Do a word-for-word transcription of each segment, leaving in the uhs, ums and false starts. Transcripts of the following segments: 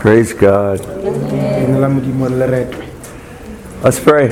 Praise God. Let's pray.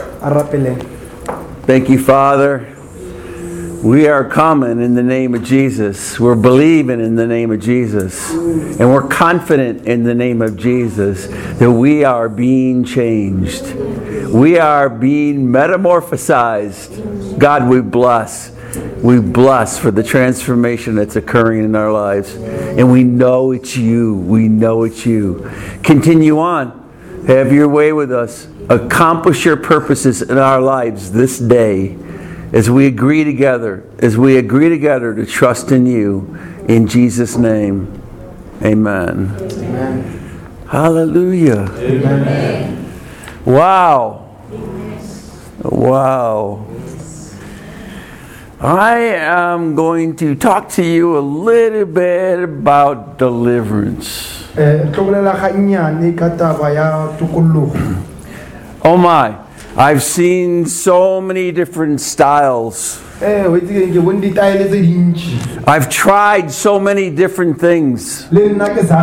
Thank you, Father. We are coming in the name of Jesus. We're believing in the name of Jesus. And we're confident in the name of Jesus that we are being changed. We are being metamorphosized. God, we bless. We bless for the transformation that's occurring in our lives. And we know it's you. We know it's you. Continue on. Have your way with us. Accomplish your purposes in our lives this day. As we agree together, as we agree together to trust in you, in Jesus' name, amen. Amen. Hallelujah. Amen. Wow. Wow. I am going to talk to you a little bit about deliverance. Oh my. I've seen so many different styles. I've tried so many different things. With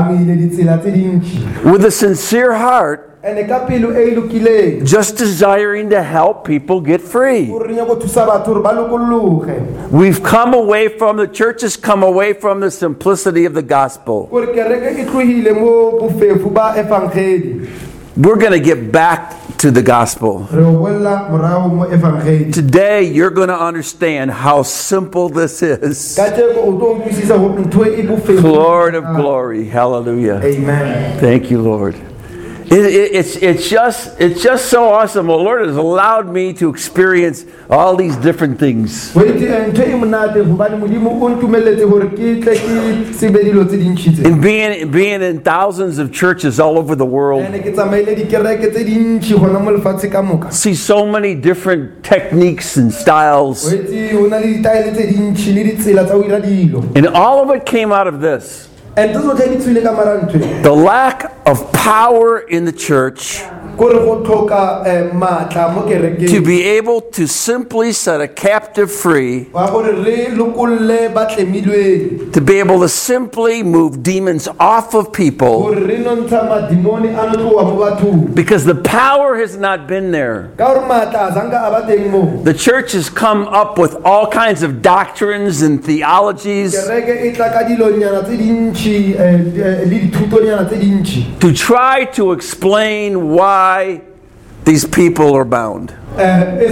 a sincere heart, just desiring to help people get free. We've come away from, the church has come away from the simplicity of the gospel. We're going to get back to the gospel. Today, you're going to understand how simple this is. Lord of glory. Hallelujah. Amen. Thank you, Lord. It, it, it's, it's, just, it's just so awesome. The Lord has allowed me to experience all these different things. And being, being in thousands of churches all over the world, see so many different techniques and styles. And all of it came out of this. The lack of power in the church to be able to simply set a captive free, to be able to simply move demons off of people, because the power has not been there. The church has come up with all kinds of doctrines and theologies to try to explain why these people are bound. I'm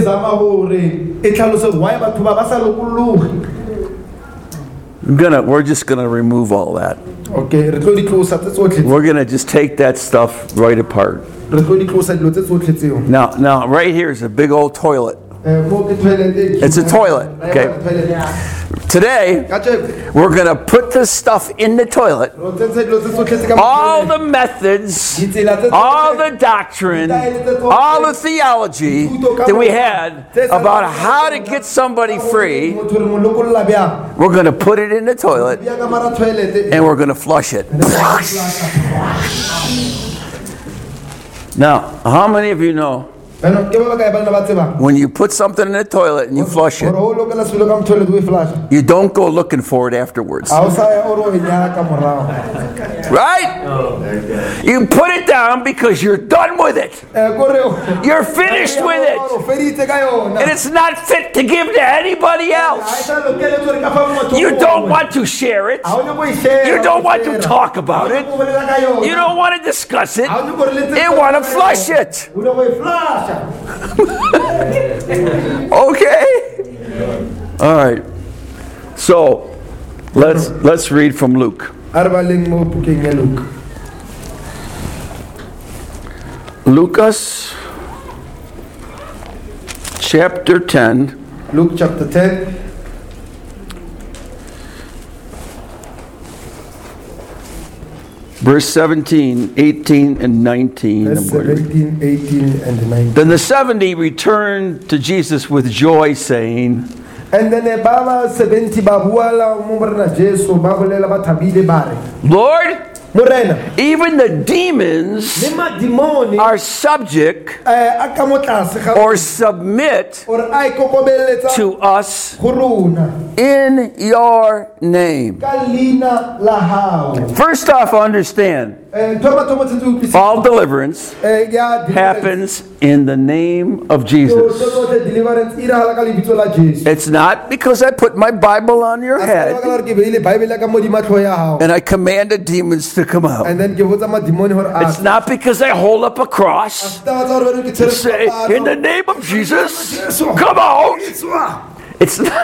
gonna, we're just going to remove all that. We're going to just take that stuff right apart. Now, now, right here is a big old toilet. It's a toilet, okay? Today, we're going to put this stuff in the toilet. All the methods, all the doctrine, all the theology that we had about how to get somebody free, we're going to put it in the toilet and we're going to flush it. Now, how many of you know when you put something in the toilet and you flush it, you don't go looking for it afterwards? Right? You put it down because you're done with it. You're finished with it. And it's not fit to give to anybody else. You don't want to share it. You don't want to talk about it. You don't want to discuss it. You want to flush it. Okay. All right. So let's let's read from Luke. Lucas chapter ten. Luke chapter ten. Verse seventeen, eighteen, and nineteen. Verse seventeen, eighteen, and nineteen. Then the seventy returned to Jesus with joy, saying, And then Baba seventy babuala umurna Jesu babulela batabile bare. Lord, even the demons are subject or submit to us in your name. First off, understand, Eh, ntho e batho ba tshwanetse ho utlwisisa, all deliverance eh, ya deliverance. happens in the name of So, Jesus. so, so, deliverance e irahala ka lebitso la Jesu. It's not because I put my Bible on your Ha se ka baka head la hore ke beile Bible ya ka modima tlhoho ya hao, and I commanded demons to come out. and then ke botsa madimoni hore a It's not because I hold up a cross taba tsa hore ke tshwere and say, sefapaano. in the name of Jesus, come out. It's not,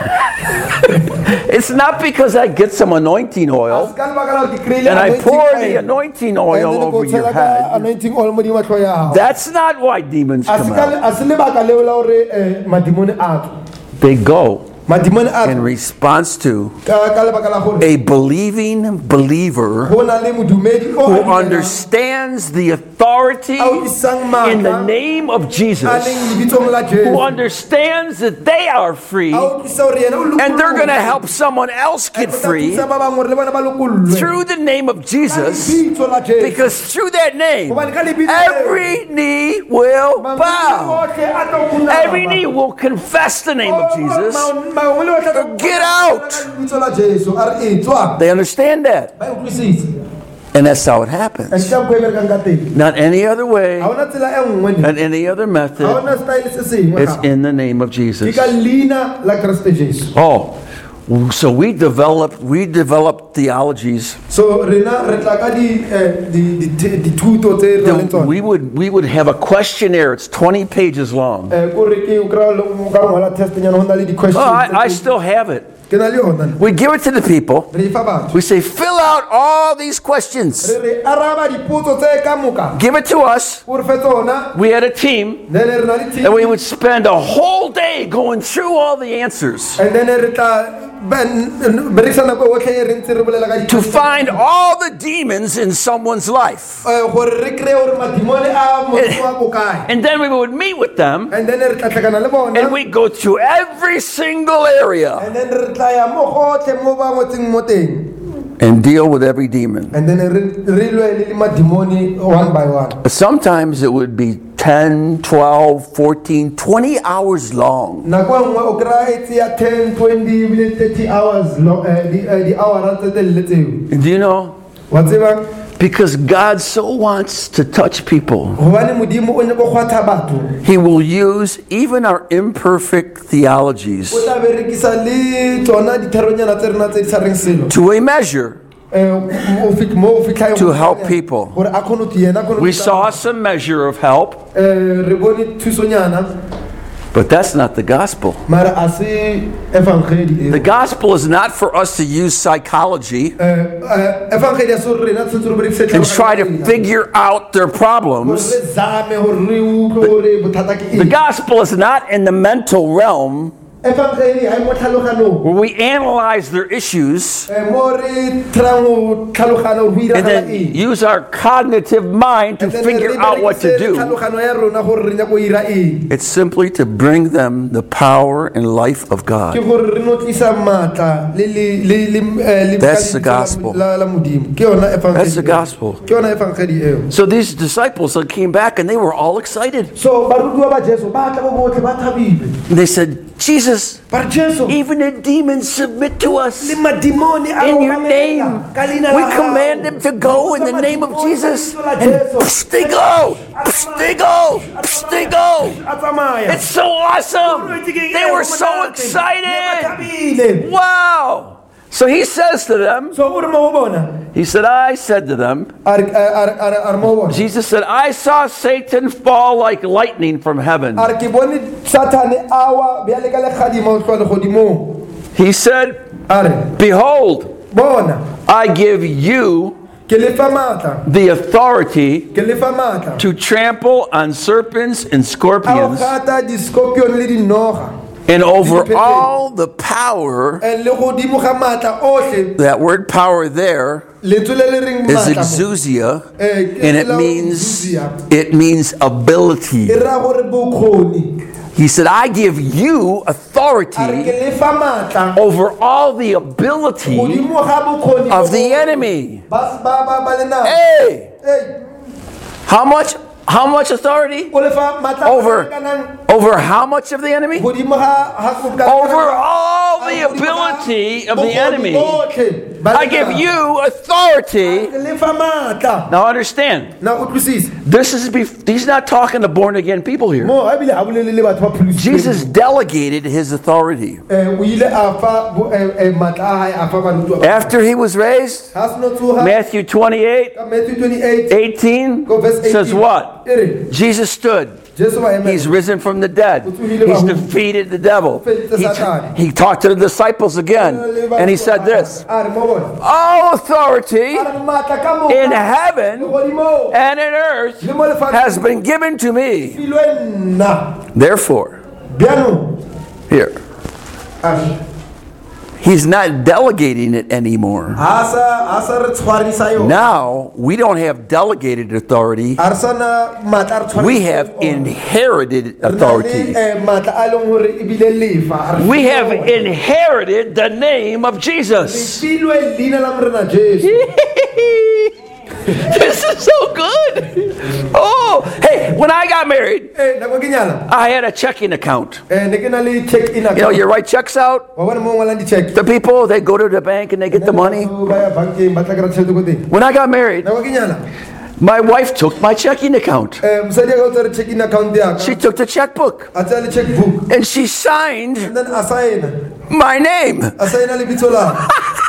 it's not because I get some anointing Ha oil se ka lebaka la hore ke kreile and I anointing pour oil, the anointing and oil then ke over o your tshela ka head. anointing oil modima tlhoho ya hao. That's not why demons Ha se come ka- out. ha se lebaka leo la hore eh, madimoni a tswa. They go Madimoni a in tswa response to ka ka lebaka la hore a believing believer ho na le modumedi o who a dumelang, understands the authority a utlwisang in the matla name of a leng Jesus, lebitsong la who Jesu, understands that they are free a utlwisa hore yena o and they're going to lokollwe. help someone else A get tla free thusa ba bang hore le bona ba lokollwe. through the name of Ka Jesus, lebitso la Jesu. because through that name, Hobane ka lebitso leo, every knee will mangolo bow. ohle a tlo kunama. Every knee will confess the name of Jesus. Ma- ma- mangolo ohle a tlo Get kunama out. ka lebitso la Jesu, a re, "Eh, tswa." They understand that. Ba e utlwisisa. And that's how it And happens. ka mokgwa e berekang ka teng. Not any other way, Ha hona tsela e nngwe ne. not any other Ha method. hona style se sengwe It's gape. in the name of Ke Jesus. ka leina la Kriste Jesu. Oh, so we developed we developed theologies So rena re tla ka di eh, di di di- dithuto tse re nang le that tsona. we would we would have a questionnaire. It's twenty pages long. Eh, ko re ke o kry-a lo- ka ngola testanyana ho na le di-questions Oh, I, I tse- still have it. ke na le yona ne. We give it to the people. Re e fa batho. We say, fill out all these questions. Re re araba dipotso tse ka moka. Give it to us. O re fe tsona. We had a team, Then re na le team. and we would spend a whole day going through all the answers And then re tla ben- berekisa nako otlhe e re ntse re bolela ka to di- find all the demons in someone's life. Eh, gore re kreye gore madimone a motho a bokae. And then we would meet with them, And then re tla tlhakana le bona. and we'd go through every single area And then re tla ya mo gotlhe mo ba ngotseng mo teng. and deal with every demon. And then re re lwe le madimone one by one. Sometimes it would be ten, twelve, fourteen, twenty hours long. Nako e nngwe o kry-a e tseya ten, twenty, ebile thirty hours long, eh, di eh, di hour tse telele tseo. Do you know? Wa tseba? Because God so wants to touch people, Gobane modimo o nyaka go kgwatha batho. He will use even our imperfect theologies O tla berekisa le tsona ditharonyana tse rena tse di sa reng selo. to a measure. Eh, o fit- mo o fitlha e To nngwe help nyana, people. gore a kgone ho t- yena a kgone ho We thusa saw batho. some measure of help, Eh, re bone thusonyana, but that's not the gospel. mara a se evangeli The eo. gospel is not for us to use psychology Eh, eh, evangeli ya so rena tshwanetse re berekise and try to tlhaloganyo. figure out their Gore problems. re zame gore re utlwe gore bothata ke The eng. gospel is not in the mental realm Evangeli ha e mo tlhaloganong. where we analyze their issues Eh, mo re tryang ho tlhaloganya gore ho and iragala then eng. use our cognitive mind to And then figure re out what to berekise do. tlhalogano ya rona gore re nyaka ho ira eng. It's simply to bring them the power and life of Ke God. gore re no tlisa matla le le le le eh, le That's ka the lebitso la- gospel. la la modimo. Ke yona evangeli That's the eo. gospel. Ke yona evangeli eo. So these disciples they came back and they were all excited. So barutiwa ba Jesu ba tla bo botlhe ba thabile. And they said, Jesus, Ba re, Jesu even the demons submit to us. le madimoni a In re your obamela name, ka leina we la hao. command them to go in the name of Jesus. And psh, they go, psh, they go, psh, they go. A tsamaya. It's so awesome. They were so excited. Wow. So he says to them, So o re mo ho bona. he said, I said to them, A re a re- a re- a re mo ho bona. Jesus said, I saw Satan fall like lightning from heaven. A re ke bone Satane awa bjale ka legadima ho tloha legodimong. He said, A re behold, bona I give you ke le fa matla the authority ke le fa matla to trample on serpents and a o scorpions gata di-scorpion le dinoga and over all the power. Eh, le godimo ga matla otlhe That word power there lentswe le le reng is matla mo. exousia, Eh, ke and it la means exousia. it means ability. E ra gore bokgoni He said, I give you a re ke authority le fa matla over all the ability godimo ga bokgoni of the enemy. ba ba ba ba le nako Hey, Eh, how much how much authority? o le fa matla Over ka nang over how much of the enemy? godimo ga ga Over all the ability of the enemy. I give you authority. Ke le fa matla. Now understand, Na utlwisisa. this is bef- he's not talking to born again people here. Mo a bile a bolele le batho ba pholositsweng. Jesus delegated his authority. Eh, o ile a fa bo- eh, eh, matla a hae a fa barutwa ba- After he was raised, Ha se no tsoga, Matthew twenty-eight, ka Matthew twenty-eight, eighteen go verse eighteen. says what? E re, Jesus stood. Jesu wa emela. He's risen from the dead. He's defeated the devil. He, he talked to the disciples again, and he said this: A re, mo bona. all authority A re, matla ka moka, in heaven legodimo, and in earth le mo lefatsheng, has been given to me. filwe nna. Therefore, Bjanong, here, a re, he's not delegating it anymore. ha sa- ha sa re tshwarisa yona. Now, we don't have delegated authority. Ha re sa na matla a re tshwarisa We have yona. inherited Re na le, authority. eh, matla a leng hore ebile lefa. Ha re We have filwe- inherited the name of re Jesus. filwe leina la Morena Jesu. This is so good. Oh, hey, when I got married, Eh, nako ke nyala. I had a checking account. Eh, ne ke na le check-in You know, account. you write checks out. Wa bona mo ngolang di-check. The people, they go to the bank and they get the money. Ba ya bankeng, ba tla kry-a tjhelete ko teng. When I got married, Nako ke nyala. my wife took my checking account. Eh, mosadi a ka o tsere check-in account ya ka. She took the checkbook A tsaya le checkbook. and she signed And then a sign. my name. A sign lebitso la.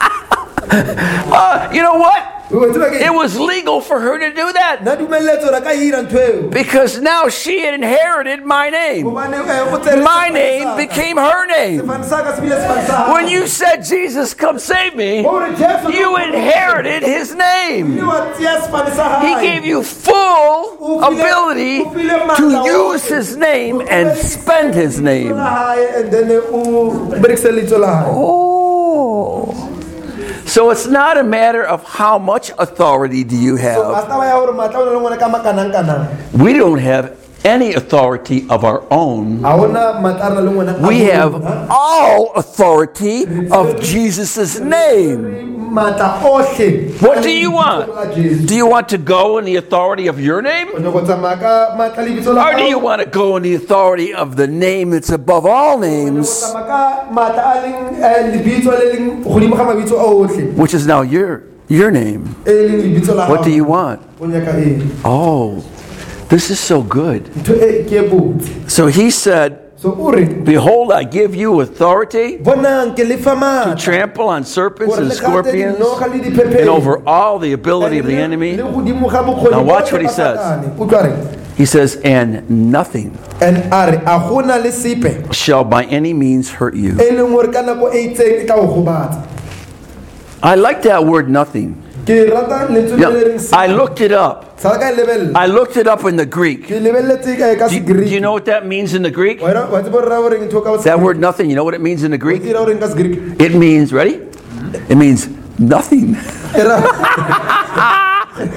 Uh, you know what? O tseba ke- It was legal for her to do that Na dumelletse hore a ka hira ntho eo. because now she had inherited my name. Hobane, eh, o tsere My sefane name sa ka. became her name. Sefane sa ka se bile sefane sa When hao. you said, Jesus, come save me, Hore Jesu- you inherited his Ile name. wa tseya sefane sa He hae. gave you full ability to use his name and spend his name. La hae, and then o berekise lebitso la hae. Oh. So it's not a matter of how much authority do you So, have. a taba ya hore matla o na le ngwana ka makanang-kanang. We don't have any authority of our own. Ha hona matla a re nang le ngwana a We bo- have all authority of Jesus' name. matla ohle. What do you want? La Jesu. Do you want to go in the authority of your name? O nyaka ho tsamaya ka matla lebitso la Or do hao? you want to go in the authority of the name that's above all names, Tsamaya ka matla a leng, eh, lebitso le leng godimo ga mabitso a ohle. which is now your your name? E leng lebitso la What do hao. you want? O nyaka eng? Oh, this is so good. Ntho e ke e botse. So he said, So o re, behold, I give you authority bonang ke le fa matla. trample on serpents Hore and le kate scorpions dinoga le diphephetsi. and over all the ability of the Le- enemy. le godimo ga bokgoni Now watch bohle what he ba says. Satane. Utlwa re, He says, and nothing and a re, a gona le sepe shall by any means hurt you. e leng hore ka nako e itseng e tla o gobatsa. I like that word nothing. Ke rata lentswe Yeah, le le reng sepe. I looked it up. Sa ka e lebella. I looked it up in the Greek. Ke lebelletse ka- ka Do, do Segriki. you know what that means in the Greek? Wa ra- wa tseba hore ra hore ntho ka That word nothing, you know what it means in the Greek? Ke ra hore ka Segriki. It means, ready? It means nothing. E ra-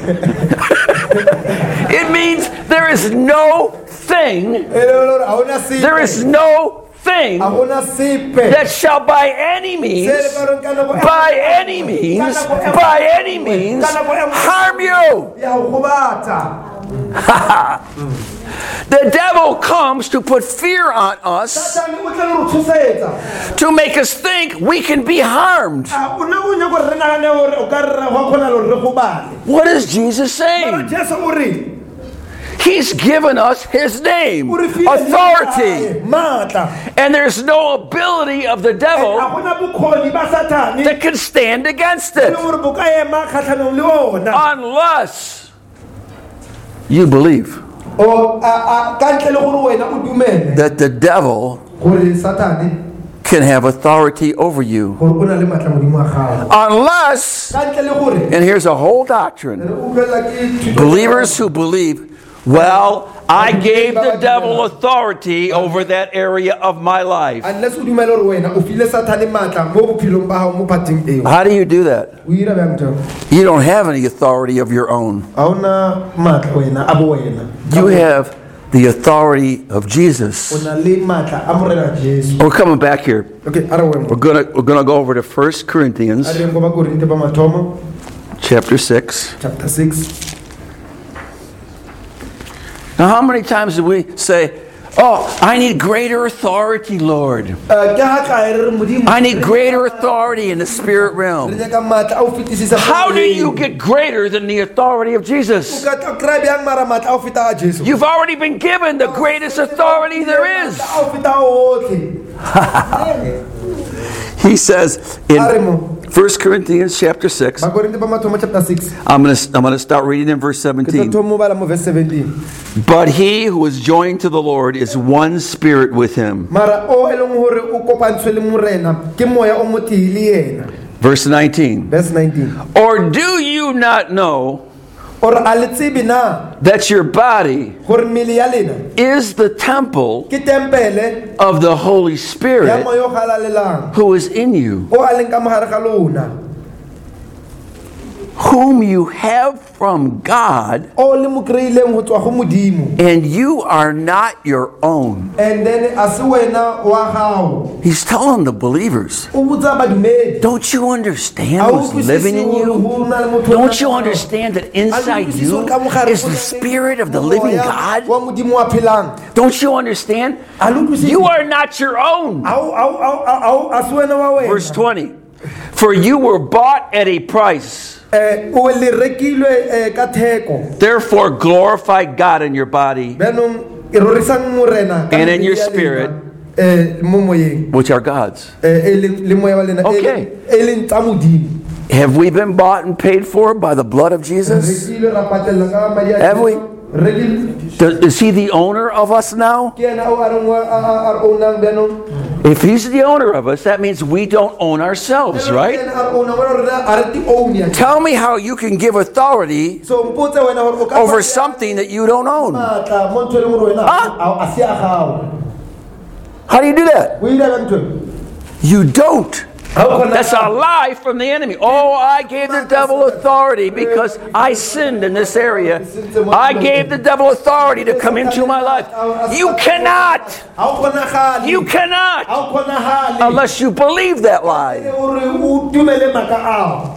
It means there is no thing, e lebella hore ha hona sepe. there is no thing Ha hona sepe. that shall by any means, Se le ka horeng ka nako e- by any means, by any means, harm you. Ya o gobatsa. The devil comes to put fear on us, Satane o tla le re tshosetsa. to make us think we can be harmed. Ah, o na o nyaka hore re nagane hore o ka re ra- wa kgona le hore re gobale. What is Jesus Mara saying? Jesu o re, He's given us his name, o re file authority, matla. and there's no ability of the Ha devil gona bokgoni ba Satane that can stand against le it hore bo ka ema kgatlhanong le ona. unless you believe O a a ka ntle le gore wena o dumele that the devil gore Satane can have authority over you. gore o na le matla modimo a gago. Unless, Ka ntle le gore and here's a whole doctrine, re utlwela ke thuto- believers who believe, well, I gave the devil authority over that area of my life. Unless o dumele gore wena o file Satane matla mo bophelong ba gago mo phateng eo. How do you do that? O ira bjang jang? You don't have any authority of your own. Ha ona matla wena a bo wena. You have the authority of O Jesus. na le matla a Morena Jesu. We're coming back here. Okay, ara wena. We're gonna we're gonna go over to First Corinthians A re ngo ba Korinte ba mathomo chapter six. chapter six. Now, how many times do we say, Oh, I need greater authority, Lord. Eh, ke ha ka re re Modimo, I need greater authority in the spirit realm. re nyaka matla a ho fetisisa How do you pele. get greater than the authority of O Jesus? ka tla kry bjang mara matla a ho feta a Jesu? You've already been given the greatest authority there is. Matla a ho feta ohle. He says in A re mo, First Corinthians chapter six, Bakorinte ba mathomo chapter six. I'm going to I'm going to start reading in verse Ke tlo seventeen. thomo bala mo verse seventeen. But he who is joined to the Lord is one spirit with him. Mara o eleng hore o kopantshwe le morena ke moya o motho le yena. Verse nineteen. Verse nineteen. Or do you not know Or a le tsebe na that your body gore mmele ya lena is the temple ke tempele of the Holy ya Spirit moya o galalelang who is in you, o a leng ka mogare ga lona, whom you have from God, o le mo kreileng ho tswa go Modimo, and you are not your own. and then a se wena wa gago. He's telling the believers, O botsa badumedi, don't you understand a o what's living in utlwisise hore you? ho na le motho o Don't you nang- understand that A o inside utlwisise you hore ka mogare is ho the na le Spirit of the living moya God? wa Modimo wa phelang? Don't you understand? A lo utlwisise? You are not your own. A o- a o- a o- a o- a se wena wa wena. Verse twenty. For you were bought at a price. Eh, o le rekilwe eh, ka theko. Therefore glorify God in your body, Byanong e rorisang morena ka And in your mmele ya lena, spirit. eh, mo moyeng, which are God's. eh, e leng- le moya wa lena, e Okay. leng- e leng tsa Modimo. Have we been bought and paid for by the blood of Jesus? Rekilwe ra patella ka madi a Have we? Jesu. Rekilwe- Does- Is he the owner of us now? ke yena o a reng wa- a- a- a re ownang byanong. If he's the owner of us, that means we don't own ourselves, Ke right? yena a re ownang, wena rena a re ti own ya. Tell me how you can give authority So mpotse wena hore o ka over fa- something that you don't own. matla mo ntho e leng hore wena Ah. a- a se a gago. How do you do that? O ile ka ntho e? You don't. Ha o kgona That's ka- a lie from the enemy. Oh, I gave the devil authority because I sinned in this area. I gave the devil authority to come into my life. You cannot. Ha o kgonagale. You cannot. Ha o kgonagale. Unless you believe that lie. Hore o tumele maka ao.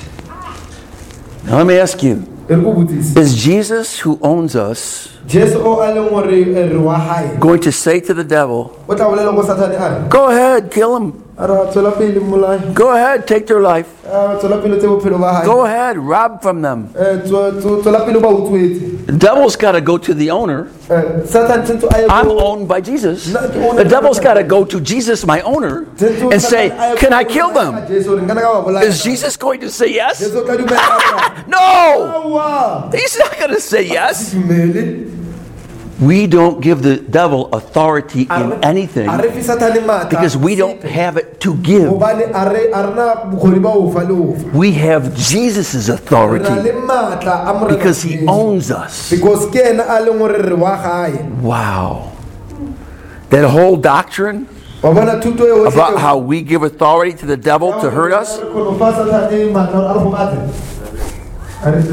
Now let me ask you, E re ko botsise. is Jesus who owns us Jesu o a leng hore eh, re wa hae. going to say to the devil, O tla bolela go Satane a re, go ahead, kill him. a re tswela pele molai. Go ahead, take their life. A tswela pele tse bophelo ba hae. Go ahead, rob from them. Eh, tswe- tswe- tswela pele ba utswetse. The devil's got to go to the owner. Eh, Satan tshentse a ye I'm ko- owned by Jesus. The devil's got to go to Jesus, my owner, Tshentse and say, Satan a ye can ko- I kill them? Jesu, re nkana ka ba bolaya. Is Jesus going to say yes? Jesu ka dumela. No! Awa. He's not going to say yes. Dumele. We don't give the devil authority in anything A re fi Satane matla. because we don't have it to give. Hobane a re- a rena bokgoni ba ho fa le ho fa. We have Jesus' Re na authority le matla a morena because he Jesu. owns us. Because ke ena a leng hore re wa gae. Wow. That whole doctrine Wa bona thuto eo about eo- how we give authority to the devil to hurt us, Re kgona ho fa Satane matla hore a re gobatse. A re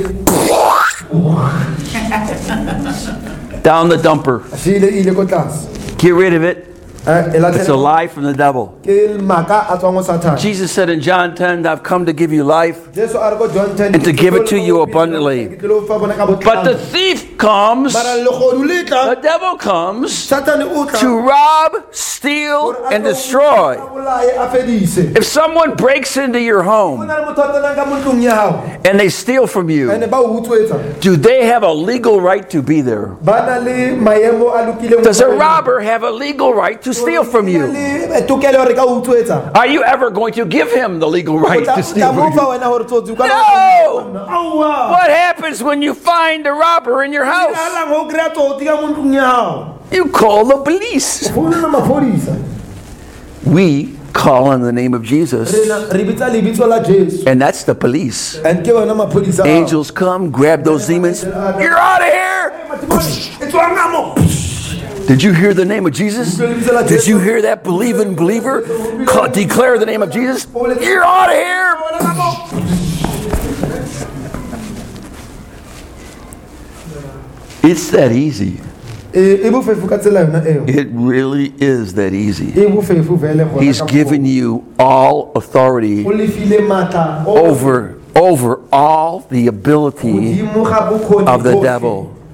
tsentse- down the dumper. a shile ile ko tlase. Get rid of it. Eh, e latela- It's a lie from the devil. Ke maka a tswang ho Satane. Jesus said in John ten, I've come to give you life, Jesu a re ko John ten, and to give it to you abundantly. ke tlo fa bona ka botlalo. But the thief comes, Mara legodu le tla, the devil comes Satane o tla, to rob, steal, hore a and tlo- destroy. a bolaye, a fedise. If someone breaks into your Ho home na le motho a tsenang ka mo ntlong ya hao, and they steal from you, ene ba o utswetsa. do they have a legal right to be there? Ba na le maemo a lokileng. Does a robber have a legal right to steal from Ba you? le tokelo hore ka o utswetsa. Are you ever going to give him the legal right O tla- to o steal tla mo from fa you? wena hore tsotsi o ka- No! Aowa. What happens when you find a robber in your house? Halang ho kreya tsotsi ka mo ntlong ya hao. You call the police. O founela maphodisa. We call on the name of Jesus, Re na- re bitsa lebitso la Jesu. and that's the police. And ke wena maphodisa ao. Angels come, grab those demons. You're out of here! E tswang ka mo. Did you hear the name of Jesus? Did you hear that believing believer call, declare the name of Jesus? You're out of here! It's that easy. E e bofefo ka tsela yona eo. It really is that easy. E bofefo vele gona He's ka given you all authority o lefile matla over over all the ability godimo ga bokgoni of the bohle devil.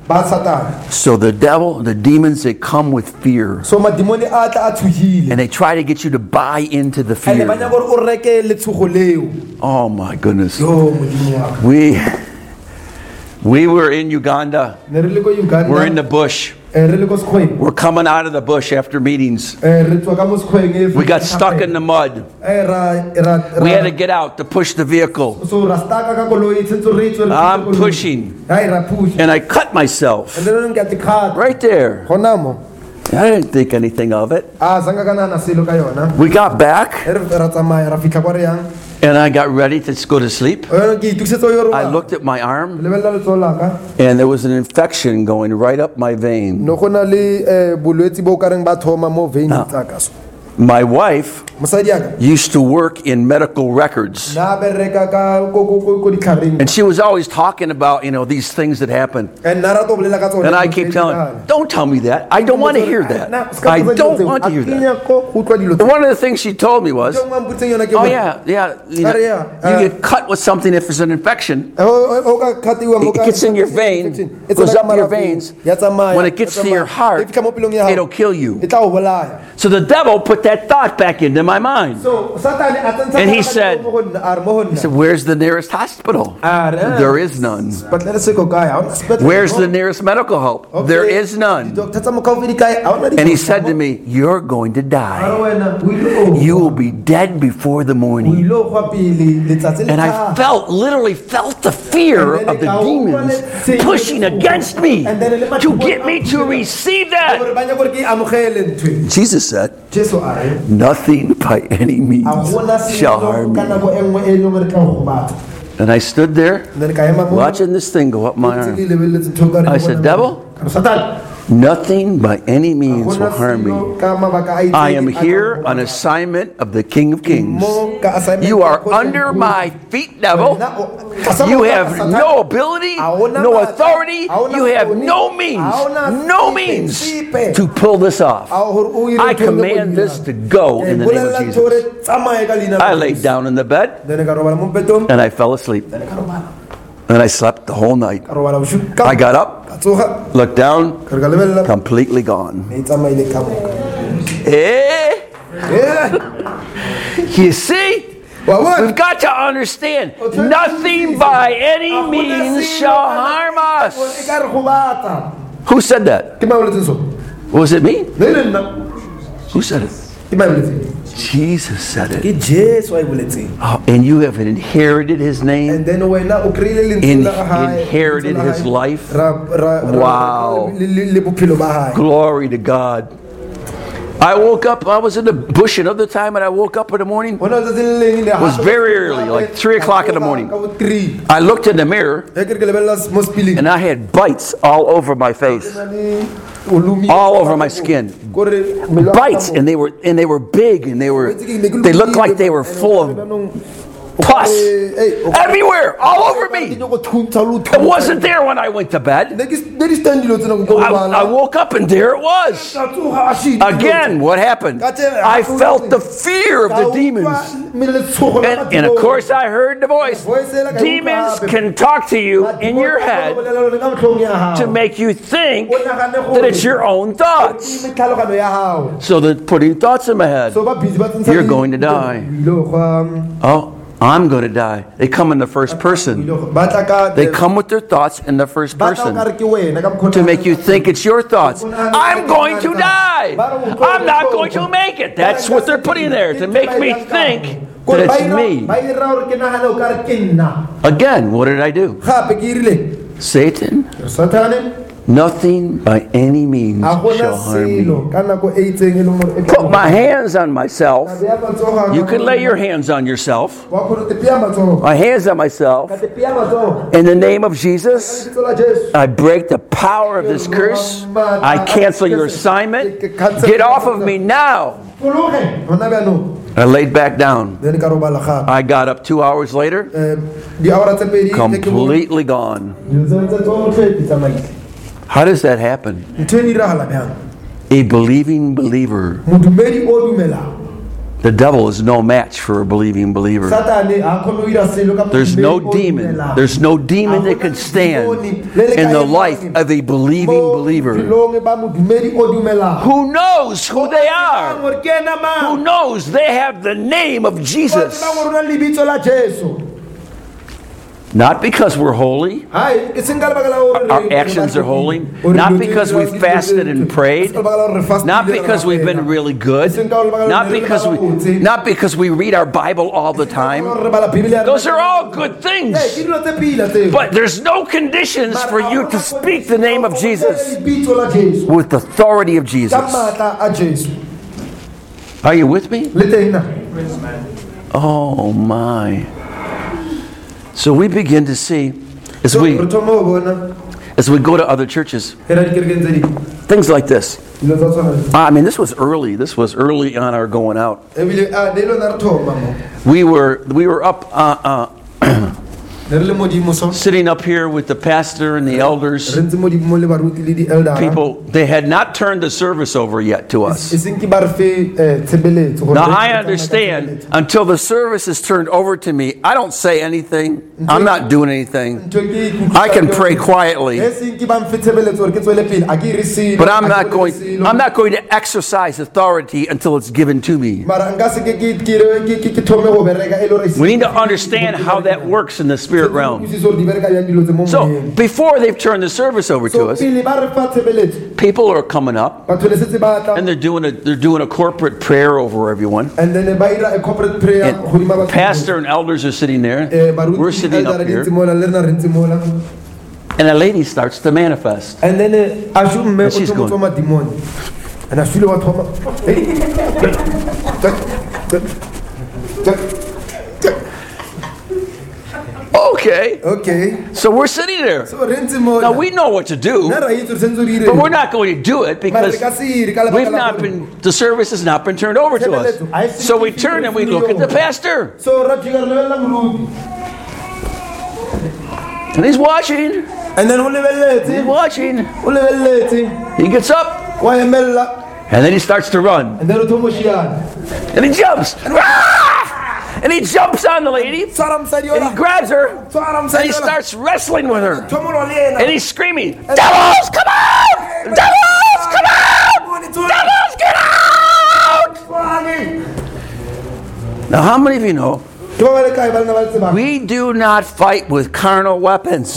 ba Satane. So the devil, the demons, they come with fear. So madimoni a tla a tshohile. And they try to get you to buy into the Ene ba fear. nya gore o reke letshogo leo. Oh my goodness. Yo modimo wa ka. We we were in Uganda. Ne re le ko Uganda. We're in the bush. Eh, re le ko Sekgweng. We're coming out of the bush after meetings. Eh, re tswa ka mo Sekgweng e We got stuck in the mud. Eh, ra ra We had to get out to push the vehicle. So ra staka ka koloi tshentse re tswe re I'm koloi. pushing. Hai ra push. And I cut myself And then ke tikhat. right there. Gona mo. I didn't think anything of it. Ah zanga kana na selo ka yona. We got back E re ra tsamaya ra fitla kwa re yang. and I got ready to go to sleep. Eh, ke itukisetsa yo I ro. looked at my arm Lebella letso la ka. and there was an infection going right up my vein. No gona le eh bolwetsi bo ka reng ba thoma mo vein tsa ka so. My wife Mosadi ya ka. used to work in medical records. Na bereka ka ko ko ko ko ditlhareng. And she was always talking about, you know, these things that happen. And nara to bolela ka tsone. And I keep telling her, don't tell me that. I don't want to hear that. I don't want to hear that. But one of the things she told me was, oh yeah, yeah, you, know, you get cut with something if there's an infection. It gets in your vein, goes up your veins. When it gets to your heart, it'll kill you. So the devil put that thought back into my mind. And he said, He said, where's the nearest hospital? There is none. Where's the nearest medical help? There is none. And he said to me, you're going to die. You will be dead before the morning. And I felt, literally felt the fear of the demons pushing against me to get me to receive that. Jesus said, nothing by any means shall harm me. And I stood there watching this thing go up my arm. I said, devil, nothing by any means will harm me. I am here on assignment of the King of Kings. You are under my feet, devil. You have no ability, no authority. You have no means, no means to pull this off. I command this to go in the name of Jesus. I laid down in the bed and I fell asleep. And I slept the whole night. I got up, looked down, completely gone. Eh? You see? We've got to understand, nothing by any means shall harm us. Who said that? Was it me? Who said it? Jesus said it. Oh, and you have inherited his name, In, inherited his life. Wow. Glory to God. I woke up, I was in the bush another time, and I woke up in the morning. It was very early, like three o'clock in the morning. I looked in the mirror, and I had bites all over my face, all over my skin. Bites, and they were and they were big, and they were they looked like they were full of pus everywhere, all over me. It wasn't there when I went to bed. I, I woke up and there it was. Again, what happened? I felt the fear of the demons. And, and of course I heard the voice. Demons can talk to you in your head to make you think that it's your own thoughts. So they're putting thoughts in my head. You're going to die. Oh, I'm going to die. They come in the first person. They come with their thoughts in the first person to make you think it's your thoughts. I'm going to die. I'm not going to make it. That's what they're putting there, to make me think that it's me. Again, what did I do? Satan, nothing by any means shall harm me. Put my hands on myself. You can lay your hands on yourself. My hands on myself. In the name of Jesus, I break the power of this curse. I cancel your assignment. Get off of me now. I laid back down. I got up two hours later, completely gone. How does that happen? A believing believer The devil is no match for a believing believer. There's no demon. There's no demon that can stand in the life of a believing believer. Who knows who they are? Who knows they have the name of Jesus? Not because we're holy, our actions are holy, not because we've fasted and prayed, not because we've been really good, not because we, not because we read our Bible all the time. Those are all good things. But there's no conditions for you to speak the name of Jesus with the authority of Jesus. Are you with me? Oh my. So we begin to see, as we as we go to other churches, things like this. I mean, this was early. This was early on our going out. We were we were up uh, uh, sitting up here with the pastor and the elders. People, they had not turned the service over yet to us. Now I understand, until the service is turned over to me, I don't say anything. I'm not doing anything. I can pray quietly. But I'm not going I'm not going to exercise authority until it's given to me. We need to understand how that works in the spirit realm. So before they've turned the service over to us, people are coming up and they're doing a they're doing a corporate prayer over everyone. And pastor and elders are sitting there. We're sitting up here. And a lady starts to manifest. And then and she's going. Okay. Okay. So we're sitting there. Now we know what to do, but we're not going to do it because we've not been. The service has not been turned over to us. So we turn and we look at the pastor, and he's watching. And then he's watching. He gets up, and then he starts to run, and he jumps. And he jumps on the lady, and he grabs her, and he starts wrestling with her. And he's screaming, "Devils, come out! Devils, come out! Devils, get out!" Now, how many of you know we do not fight with carnal weapons?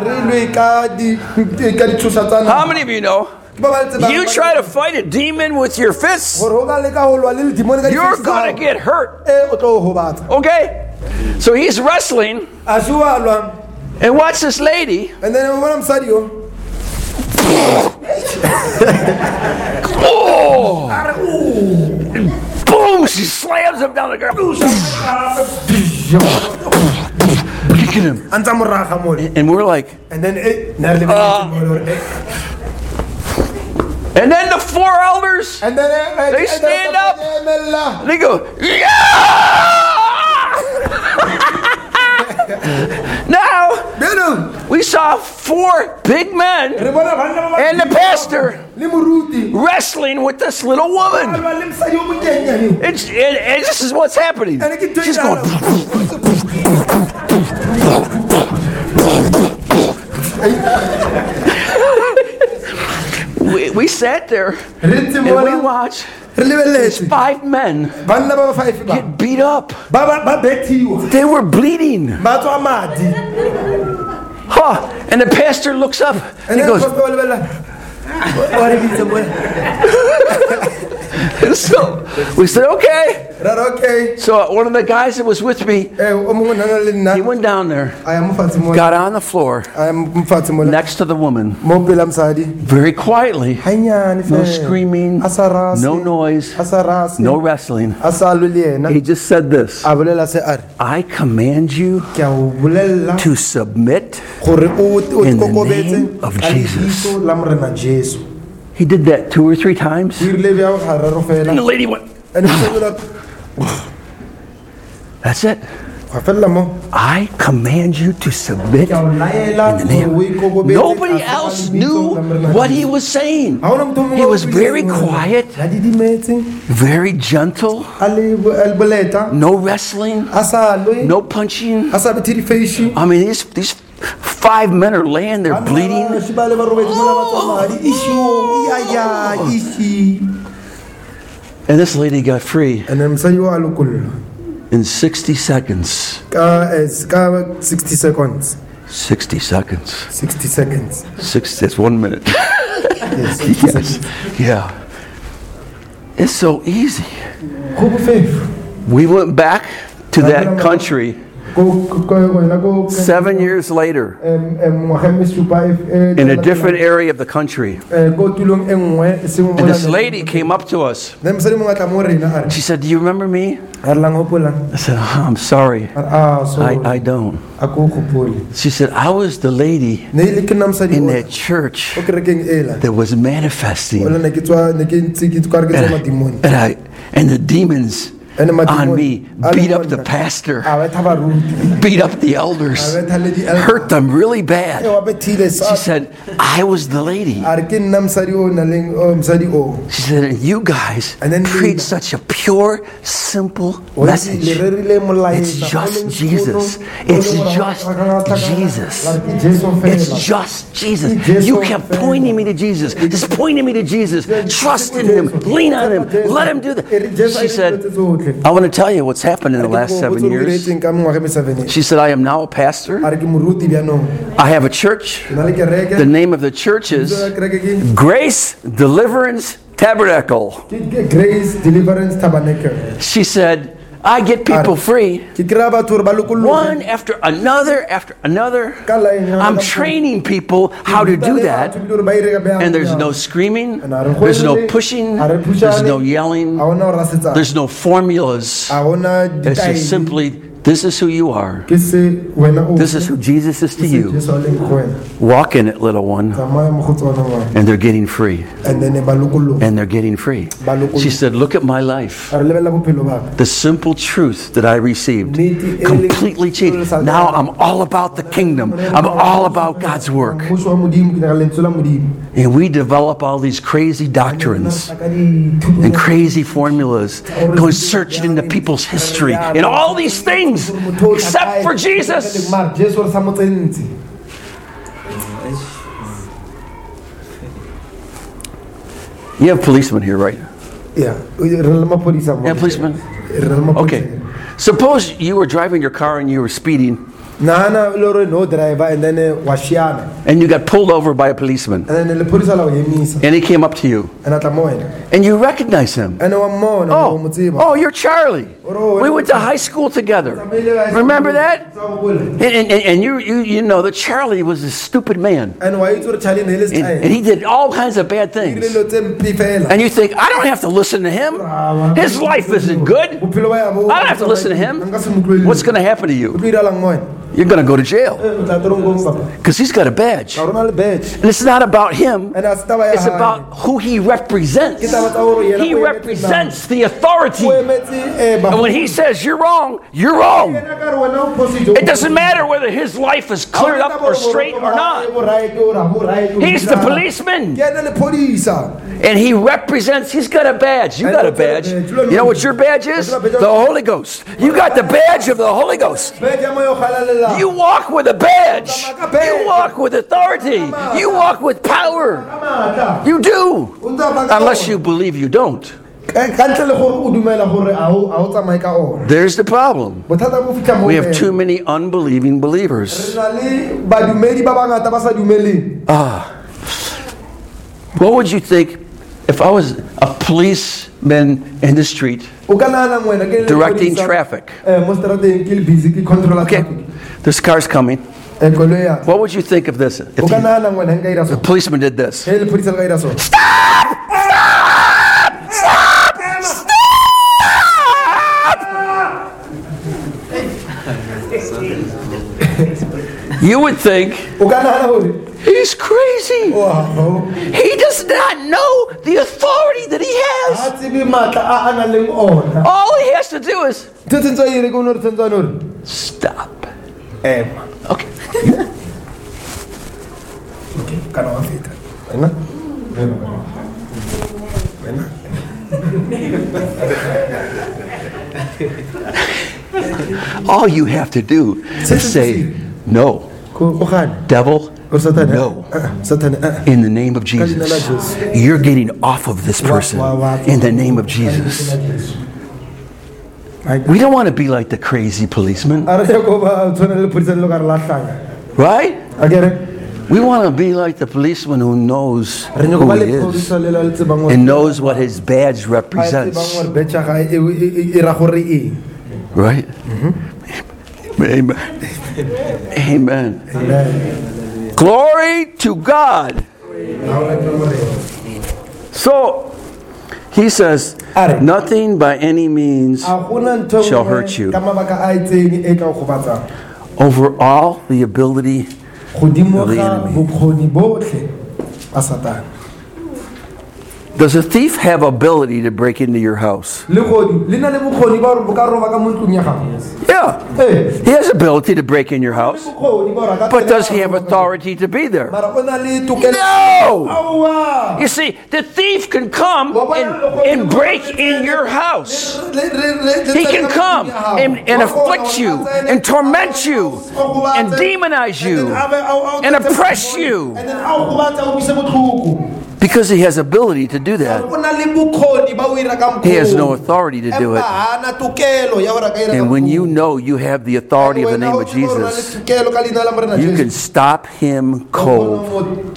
How many of you know you try to fight a demon with your fists, you're going to get hurt. Okay? So he's wrestling. And watch this lady. Oh! Boom! She slams him down the ground. Kicking him. And we're like, uh, and then the four elders, and then, they stand up, and they go, yeah! Now, we saw four big men and the pastor wrestling with this little woman. It's, and, and this is what's happening. She's going... We, we sat there and we watched these five men get beat up. They were bleeding. Huh. And the pastor looks up and he goes, so we said, okay. So one of the guys that was with me, he went down there, got on the floor next to the woman, very quietly, no screaming, no noise, no wrestling. He just said this: I command you to submit in the name of Jesus. He did that two or three times. And the lady went. That's it. Wa fella mo. I command you to submit Ke a o laela in the name. gore o ikokobetse Nobody tlase ga else lebitso knew la Morena what he Jesu. was saying. Ha hona motho o mongwe He o was buileng very hore quiet, a didimetse, very gentle, a le bo- a le boleta, no wrestling, a sa lwe, no punching. a sa be thirifeishi. I mean, these these five men are laying there bleeding. Shi ba le ba robetse mola ba tsamaya, di issue, iya, iya, issue. And this lady got free And then mosadi o a lokollwa in sixty seconds. ka es- ka sixty seconds. sixty seconds. sixty seconds. Six, that's one minute. Yes, sixty Yes. seconds. Yeah. It's so easy. Go bofefo. We went back to that country Go- go- go- go- go- seven years later Em- em, ngwaga e mesupa e- e- in a different area of the country. eh, ko tulong e nngwe, e seng And mona this le- lady came up to us. Then mosadi mongwe a tla mo rena a re, She said, "Do you remember me?" a re lang hopolang. I said, "Oh, I'm sorry. A re, "Ah, sorry, I, I don't." a ko hopole." She said, "I was the lady Ne ile ke nna mosadi in o- that church o kerekeng ela. that was manifesting. Ola ne ke tswa- ne ke ntse ke tswa- ke tswa And, madimong. and, I, and the demons And the on madimong me a le beat up monna. the pastor, A betha baruti. beat up the elders, A betha le di elder. hurt them really E bad." wa bethile sa- She said, "I was the lady." a re ke nna mosadi o nang le- o, mosadi o. She said, "And you guys And then preach the- such a pure, simple O le- message. le rerile molaetsa, It's o just leng Jesus. sekolo, o It's leng just gore- Jesus. La re ke Jesu It's fela. just Jesus." It's just You so kept fair. pointing me to Jesus. Just pointing me to Jesus. Trust in Him. Lean on Him. Let Him do that. She said, "I want to tell you what's happened in the last seven years." She said, "I am now a pastor. a re ke moruti bjanong. I have a church. Ke na le kereke. The name of the church is Kereke ke- Grace Deliverance Tabernacle." ke- ke Grace Deliverance Tabernacle. She said, "I get people free Ke kry-a batho hore ba lokologe. one after another after another. Ka line, ha I'm ba- training people how to do that. Batho hore ba ire ka bjang. And there's no screaming, And a re there's no kgwele, pushing, a re there's no pushane, yelling, Ha hona ho rasetsana. there's no formulas. Ha hona It's ditaele. just simply, this is who you are. Ke se wena o- This is who Jesus is to ke se you. Jesu a leng go wena. Walk in it, little one. Tsamaya mo go tsona ngwana. And they're getting free. And then ba lokologe. And they're getting free. She said, "Look at my life. A re lebelela bophelo ba ka. The simple truth that I received completely changed. Now I'm all about the kingdom. I'm all about God's work." Mmuso wa Modimo, ke nyaka lentswe la Modimo. And we develop all these crazy doctrines Ka dithuto and crazy formulas, going searching into people's history and all these things, except for Jesus. Mara Jesu re sa mo tsentse. You have policemen here, right? Yeah, re le maphodisa mo. Yeah, policemen. Re le maphodisa. Okay. Suppose you were driving your car and you were speeding Nahana le hore no driver and then eh, wa shiana. and you got pulled over by a policeman And then le phodisa la o emisa. and he came up to you And a tla mo wena. and you recognize him. And wa mmona o mo Oh, tseba. oh, you're Charlie. We went to high school together. Remember that? And, and, and you, you, you know that Charlie was a stupid man. And wa itse hore Charlie ne le And, and style. he did all kinds of bad things. Dilo tse mpe fela. And you think, I don't have to listen to him. His life isn't good. Bophelo ba ya bo- I don't have to listen to him. Nka se mo utlwelele. What's going to happen to you? O tlo iralang mo wena? You're going to go to jail Eh, o tla toronkong papa. because he's got a badge. Ga rona le badge. And it's not about him. And a se taba ya It's hae. about who he represents. Ke taba tsa hore yena He o emetse represents the authority. O emetse, eh, And when he says you're wrong, you're wrong. Yena ka re wena o phositse. It doesn't matter whether his life is cleared up or straight or not. He's the policeman. Ke ena le phodisa. And he represents, he's got a badge. You got a badge. You know what your badge is? The Holy Ghost. You got the badge of the Holy Ghost. Badge ya moya o galalela. You walk with a badge. You walk with authority. You walk with power. Matla. You do. O ntse a baka Unless ona. you believe you don't. Ka ka ntle le gore o dumela gore a o- a o tsamaye ka ona. There's the problem. Bothata bo fitlha mo We have fela. too many unbelieving believers. Re na le badumedi ba bangata ba sa dumeleng. What would you think if I was a policeman in the street O ka nahana wena ke le directing phodisa, traffic? eh, mo strateng ke le busy ke controller Okay, traffic. this car's coming. Eh, koloi ya. What would you think of this? If O ka the nahana wena nka ira so. policeman did this. He le phodisa le ka ira so. You would think, O ka nahana hore he's crazy. wow. He does not know the authority that he has. Ha tsebe matla a a nang le ona. All he has to do is Ntho tshwantse a ire ke o ne re tshwantse a ne hore stop. ema. Okay. Okay, kana wa feta. Wena? Wena? All you have to do is say, no. Devil, no. In the name of Jesus. You're getting off of this person in the name of Jesus. We don't want to be like the crazy policeman. Right? We want to be like the policeman who knows who he is and knows what his badge represents. Right? Mm-hmm. Amen. Amen. Amen. Glory to God. So, he says, nothing by any means shall hurt you. Over all the ability of the enemy. Does a thief have ability to break into your house? Yeah. He has ability to break in your house. But does he have authority to be there? No! You see, the thief can come and, and break in your house. He can come and, and afflict you and torment you and demonize you and oppress you. Because he has ability to do that. He has no authority to do it. And when you know you have the authority of the name of Jesus, you can stop him cold.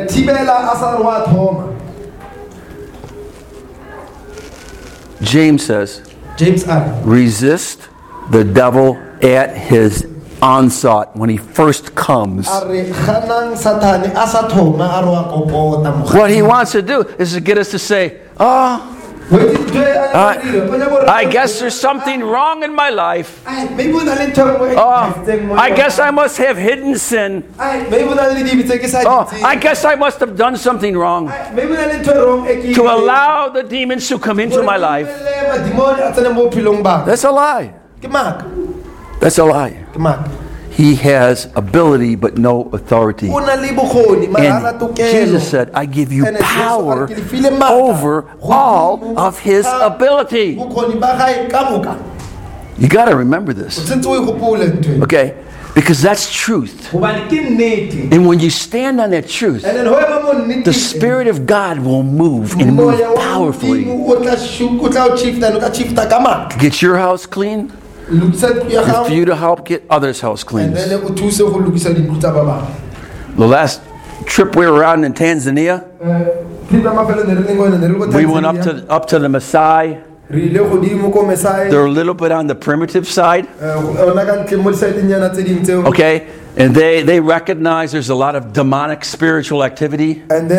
James says, resist the devil at his onslaught when he first comes. What he wants to do is to get us to say, oh, uh, I guess there's something wrong in my life. Oh, I guess I must have hidden sin. Oh, I guess I must have done something wrong to allow the demons to come into my life. That's a lie. That's a lie. He has ability but no authority. And Jesus said, I give you power over all of his ability. You got to remember this. Okay? Because that's truth. And when you stand on that truth, the Spirit of God will move and move powerfully. Get your house clean. And for you to help get others' house clean. The last trip we were on in Tanzania, we went up to up to the Maasai. They're a little bit on the primitive side. Okay, and they they recognize there's a lot of demonic spiritual activity. And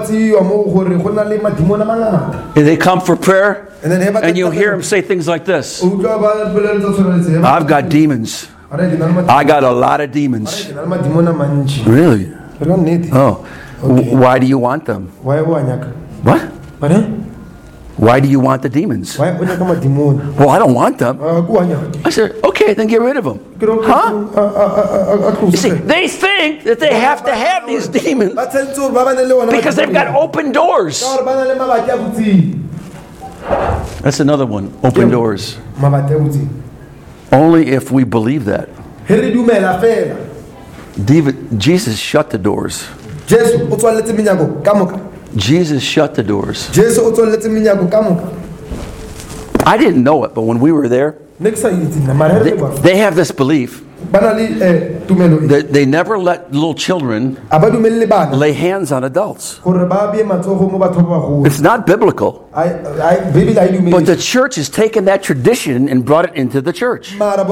they come for prayer. And you'll hear him say things like this. I've got demons. I got a lot of demons. Really? Oh. Why do you want them? What? Why do you want the demons? Well, I don't want them. I said, okay, then get rid of them. Huh? You see, they think that they have to have these demons because they've got open doors. That's another one. Open doors. Only if we believe that. David, Jesus shut the doors. Jesus shut the doors. I didn't know it, but when we were there, they, they have this belief that they never let little children lay hands on adults. It's not biblical. But the church has taken that tradition and brought it into the church.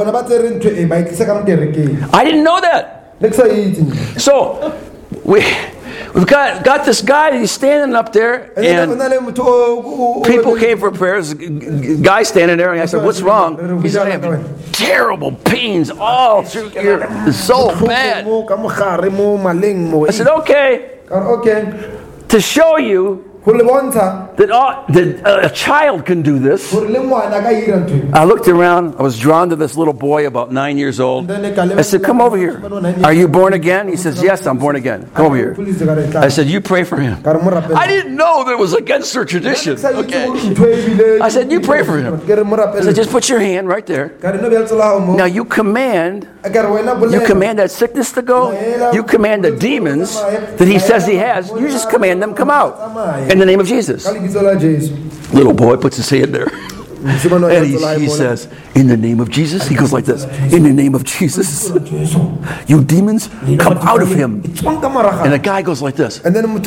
I didn't know that. So we We've got, got this guy, he's standing up there, and people came for prayers. Guy standing there, and I said, what's wrong? He said, I have terrible pains all through here. It's so bad. I said, okay. To show you Go le bontsha that, all, that a child can do this. gore le ngwana ka ira ntho e. I looked around. I was drawn to this little boy about nine years old. I said, come over here. Are you born again? He says, yes, I'm born again. Come over here. I said, you pray for him. I didn't know that it was against their tradition. Okay. I said, you pray for him. I said, just put your hand right there. Now you command, you command that sickness to go. You command the demons that he says he has. You just command them come out in the name of Jesus. Little boy puts his hand there. And he, he says, in the name of Jesus. He goes like this. In the name of Jesus. You demons, come out of him. And the guy goes like this.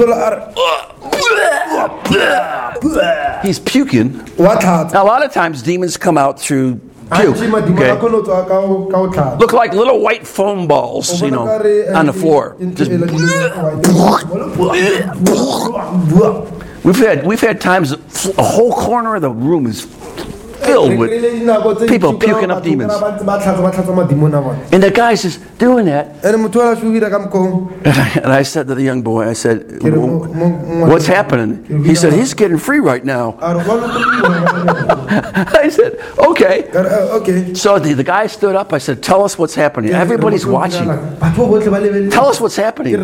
He's puking. Now, a lot of times demons come out through puke. Okay? Look like little white foam balls, you know, on the floor. Just we've had we've had times a whole corner of the room is filled with people puking up demons. And the guy's just doing that. And I said to the young boy, I said, what's happening? He said, he's getting free right now. I said, okay. So the, the guy stood up. I said, tell us what's happening. Everybody's watching. Tell us what's happening.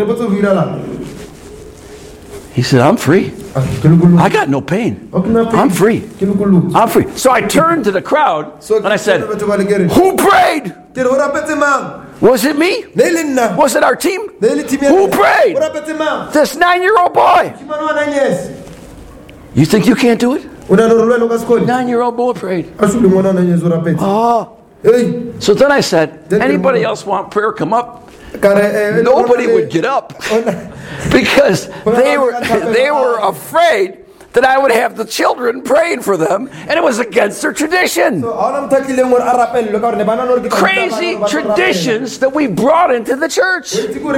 He said, I'm free. I got no pain. I'm free. I'm free. So I turned to the crowd and I said, who prayed? Was it me? Was it our team? Who prayed? This nine-year-old boy. You think you can't do it? Nine-year-old boy prayed. Oh. So then I said, anybody else want prayer? Come up. Nobody would get up because they were they were afraid that I would have the children praying for them, and it was against their tradition. Crazy traditions that we brought into the church.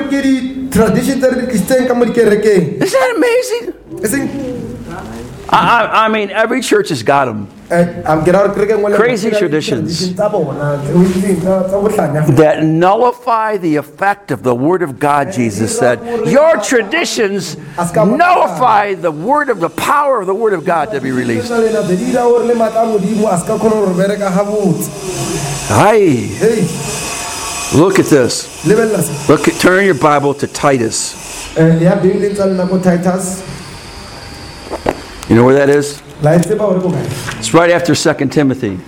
Isn't that amazing? I, I mean, every church has got them. Crazy traditions that nullify the effect of the Word of God, Jesus said. Your traditions nullify the word of the power of the Word of God to be released. Hi. Look at this. Look at, turn your Bible to Titus. You know where that is? It's right after Second Timothy.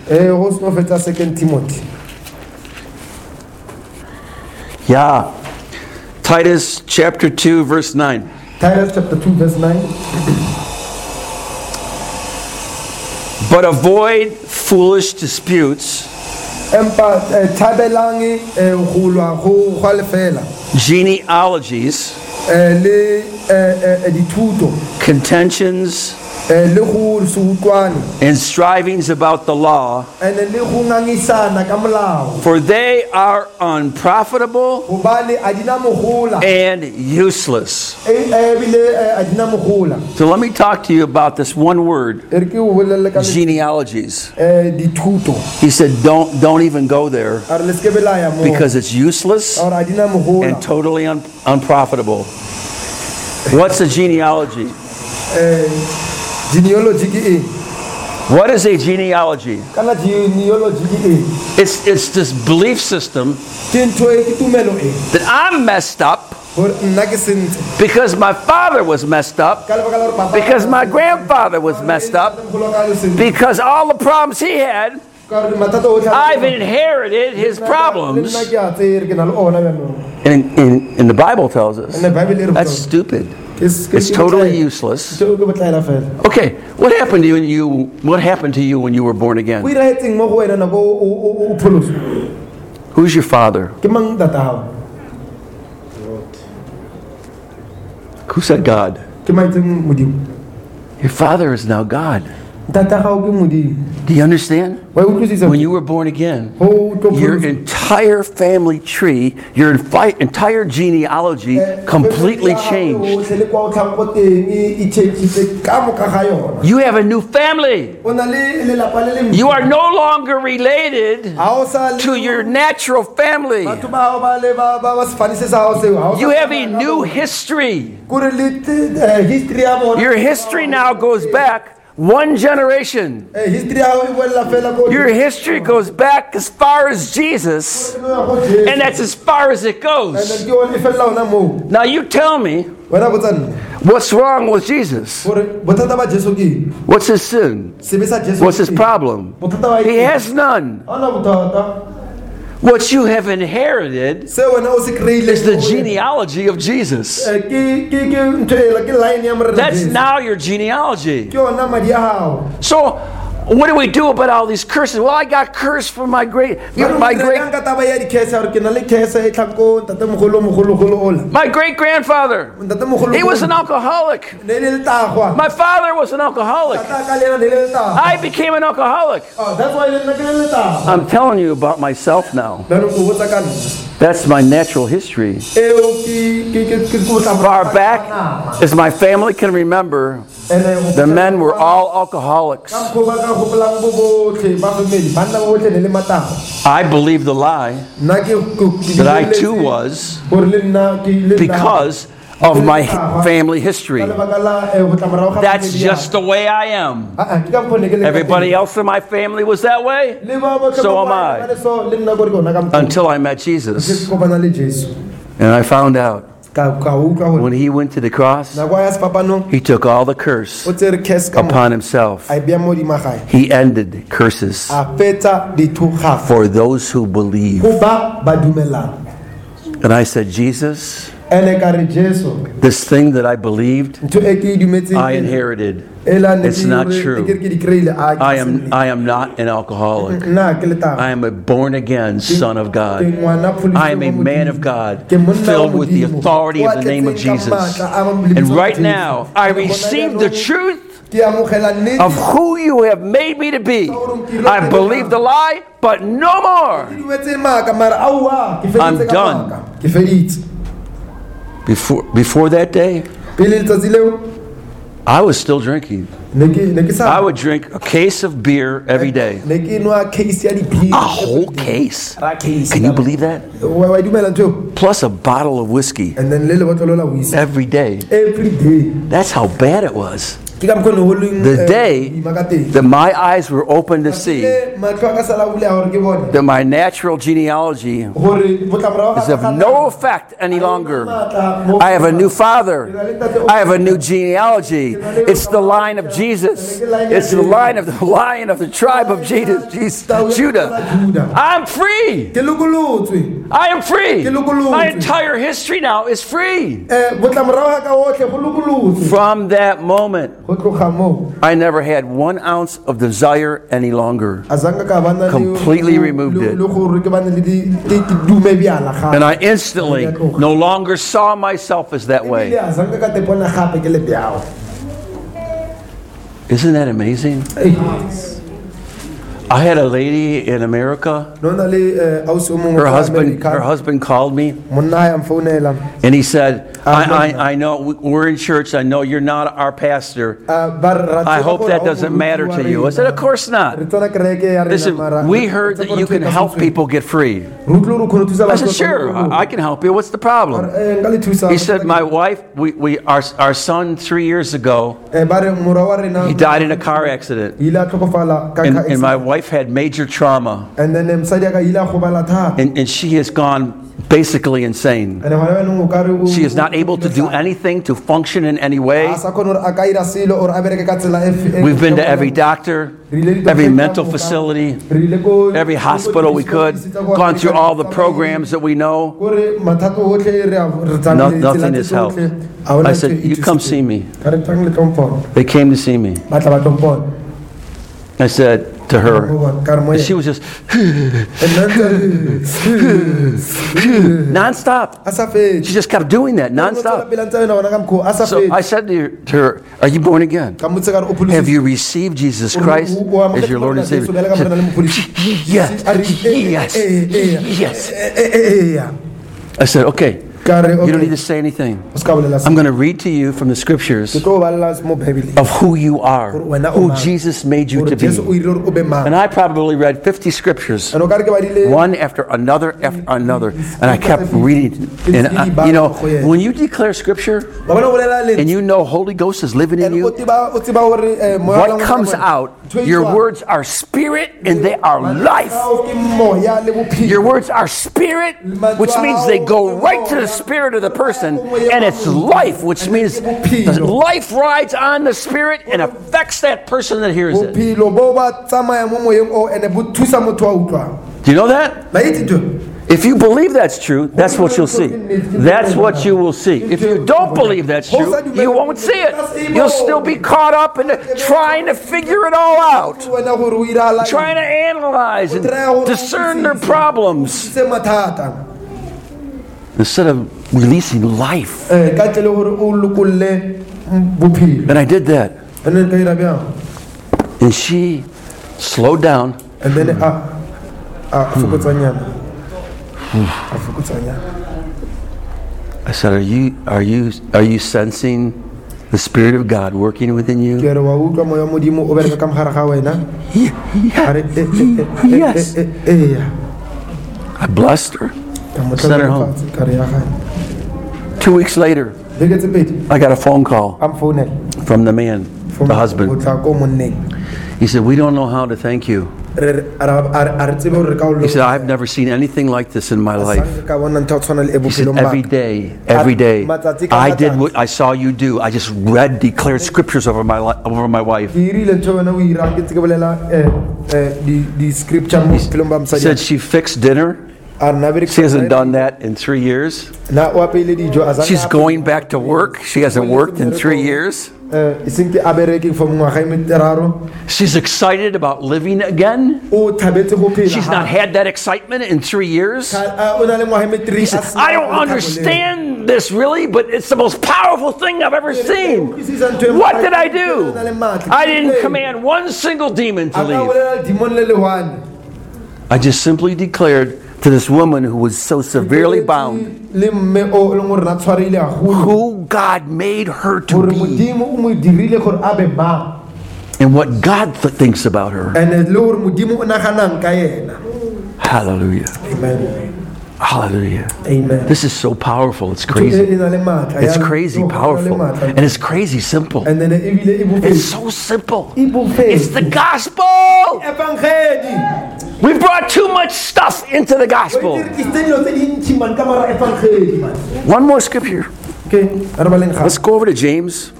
Yeah. Titus chapter two, verse nine. Titus chapter two, verse nine. But avoid foolish disputes, genealogies, contentions, and strivings about the law, for they are unprofitable and useless. So let me talk to you about this one word, genealogies. He said, don't, don't even go there because it's useless and totally un- unprofitable. What's a genealogy? Genealogy. What is a genealogy? It's it's this belief system that I'm messed up because my father was messed up, because my grandfather was messed up, because all the problems he had, I've inherited his problems. And, and, and the Bible tells us that's stupid. It's totally useless. Okay, what happened to you when you what happened to you when you were born again? Who's your father? Who said God? Your father is now God. ntata ga o ke modimo Do you understand? wa utlwisisa When you were born again, ho tlo your pholoso. entire family tree, your enfi- entire genealogy Eh, completely family ya hao changed. yotlhe le kwa o tlhang ko teng e change-itse ka moka ga yona You have a new family. o na le lelapa le le You are no longer related ga o sa le to your natural family. batho ba hao ba le ba ba ba sefane se sa hao seo. Ha o sa You have a tshwana ka new bona. history. Kore le te- eh, history ya bona Your history now goes back one generation. Eh, history ya hao e boela fela ko Your history goes back as far as Jesus, and that's as far as it goes. ke yone e felela ona moo Now you tell me, wena botsa nna what's wrong with Jesus? gore bothata ba jesu ke eng? What's his sin? sebe sa jesu What's his ke eng? problem? bothata ba He eng? has none. Ha ona bothata What you have inherited se wena o se kry-ile is the genealogy of Jesus. Eh, ke ke ke ntho ela ke line ya morena That's Jesu. now your genealogy. ke yona madi a hao So, what do we do about all these curses? Well, I got cursed from my great, my great, ka taba ya di-curse ya gore ke na le curse e tlang ko ntatemogolo mogologolo ola my great grandfather. ntatemogolo He was an alcoholic. ne le letagwa My father was an alcoholic. tata ka le ena ne le letagwa I became an alcoholic. Oh, that's why le nna ke le letagwa I'm telling you about myself now. jaanong ko botsa ka nna That's my natural history. eo ke ke ke ke ko tla Far back as my family can remember, the men were all alcoholics. ka mokgwa ba ka gopolang bo botlhe ba family banna ba botlhe ne le matagwa I believed the lie nna ke ke that I too was gore le nna ke le because of my family history. ka lebaka la eh, go tla morago ga That's family ya just the way I am. Ah, ah, ke ka mokgwa ne ke le ka Everybody teng. else in my family was that way Le ba botlhe So ba am bangwe I. ba le so, le nna gore ke ona ka mokgwa. until I met Ke Jesus. kopana le Jesu And I found out ka ka utlwa gore when he went to the cross, nako ya sefapanong he took all the curse o tsere curse ka mo upon himself. a e beya mo godimo ga gae He ended curses a fetsa dithogago for those who believe. go ba ba dumelang And I said, Jesus, ene ka re Jesu this thing that I believed, ntho e ke e dumetseng I e- inherited. ela ne It's ke not re- true. e ke re ke di kry-ile, a ke I se am nnete. I am not an alcoholic. nna ke letang I am a born again son of ke God. ngwana pholisi I am a wa man Modimo. of God, Ke monna wa filled with the Modimo. authority O of the name of atletseng ka Jesus. maatla a bolebisa And wa right Jesu. now, I Ke bona receive jaanong the truth ke amogela nnete of who you have made me to be. I believe the lie, but no ke more. dumetse maaka mara aowa ke I'm feditse ka done. maaka ke feditse Before before that day, pele letsatsi leo I was still drinking. ne ke ne ke sa I would drink a case of beer every day. ne ke nwa case ya diphiri A whole case. Can you believe that? wa wa dumela ntho Plus a bottle of whiskey and then le le botlolo la wisi every day. every day That's how bad it was. ke ka mokgwa ne ho leng The eh, day boima ka teng. that my eyes were open to see Le matlho a ka sala a buleha hore ke bone that my natural genealogy hore botlamorago ga is of ga- no effect any longer. Maatla mo- I have a new father. I have a new genealogy. It's the line of Jesus. It's the line of the lion of the tribe of Jesus, Jesus Judah. I'm free. ke lokolotswe I am free. Ke lokolotswe. My entire history now is free. eh botlamorago ga ka otlhe go lokolotswe From that moment, go tloga moo I never had one ounce of desire any longer. a zanga ka bana le- Completely le- removed le- it. le gore ke bane le di- di- di dume bjala gape. And I instantly no longer saw myself as that Ebile way. a zanga ka tepona gape ke le bjao Isn't that amazing? I had a lady in America. no na le eh, ausi o mongwe Her kwa husband, America. her husband called me monna a mfounela and he said, I, I, I know we're in church. I know you're not our pastor. I hope that doesn't matter to you. I said, of course not. Listen, we heard that you can help people get free. I said, sure, I I can help you. What's the problem? He said, my wife, we, we our, our son three years ago, he died in a car accident. And, and my wife had major trauma. and then mosadi a ka ile a gobala thata And, and she has gone basically insane. and ngwana wa o ka re o- She is not able to do anything, to function in any way. a sa kgone gore a ka ira selo or a bereke ka tsela e f- e- We've been to every doctor, every mental facility, Re ile ko- every hospital we could, gone through all the programs that we know. Kore mathata otlhe re a- re No, tsamaile nothing tsela has tse helped. tsotlhe. Ha hona I ntho said, e you come thusitseng. see me. Ka re tlang le tlo mpona. They came to see me. Ba tla ba tlo mpona. I said, to her. And she was just non-stop. She just kept doing that non-stop. So I said to her, to her, are you born again? Have you received Jesus Christ as your Lord and Savior? She said, yes, yes, yes. I said, okay. You don't need to say anything. I'm going to read to you from the scriptures of who you are, who Jesus made you to be. And I probably read fifty scriptures, one after another after another, and I kept reading. And I, you know, when you declare scripture and you know Holy Ghost is living in you, what comes out, your words are spirit and they are life. Your words are spirit, which means they go right to the spirit of the person, and it's life, which means the life rides on the spirit and affects that person that hears it. Do you know that? If you believe that's true, that's what you'll see. That's what you will see. If you don't believe that's true, you won't see it. You'll still be caught up in trying to figure it all out, trying to analyze and discern their problems, instead of releasing life. And I did that. And she slowed down. And then uh, uh, I said, are you are you are you sensing the Spirit of God working within you? Yes. I blessed her. Sent her home. Two weeks later, I got a phone call from the man, the husband. He said, we don't know how to thank you. He said, I've never seen anything like this in my life. He said, every day, every day, I did what I saw you do. I just read, declared scriptures over my over my wife. He said she fixed dinner. She hasn't done that in three years. She's going back to work. She hasn't worked in three years. She's excited about living again. She's not had that excitement in three years. He said, I don't understand this really, but it's the most powerful thing I've ever seen. What did I do? I didn't command one single demon to leave. I just simply declared to this woman who was so severely bound who God made her to be and what God th- thinks about her. Hallelujah. Amen. Hallelujah. Amen. This is so powerful. It's crazy. It's crazy powerful. And it's crazy simple. It's so simple. It's the gospel. We brought too much stuff into the gospel. One more scripture. Let's go over to James.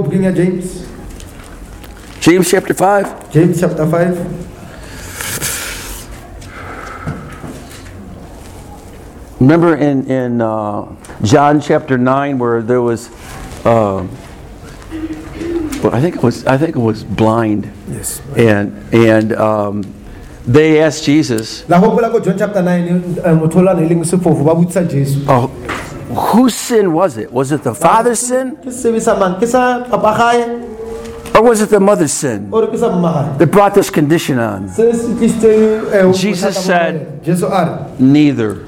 James chapter five. James chapter five. Remember in in uh, John chapter nine where there was, uh, well, I think it was I think it was blind. Yes. And and um, they asked Jesus. Oh, whose sin was it? Was it the father's sin? Or was it the mother's sin that brought this condition on? Jesus said, neither.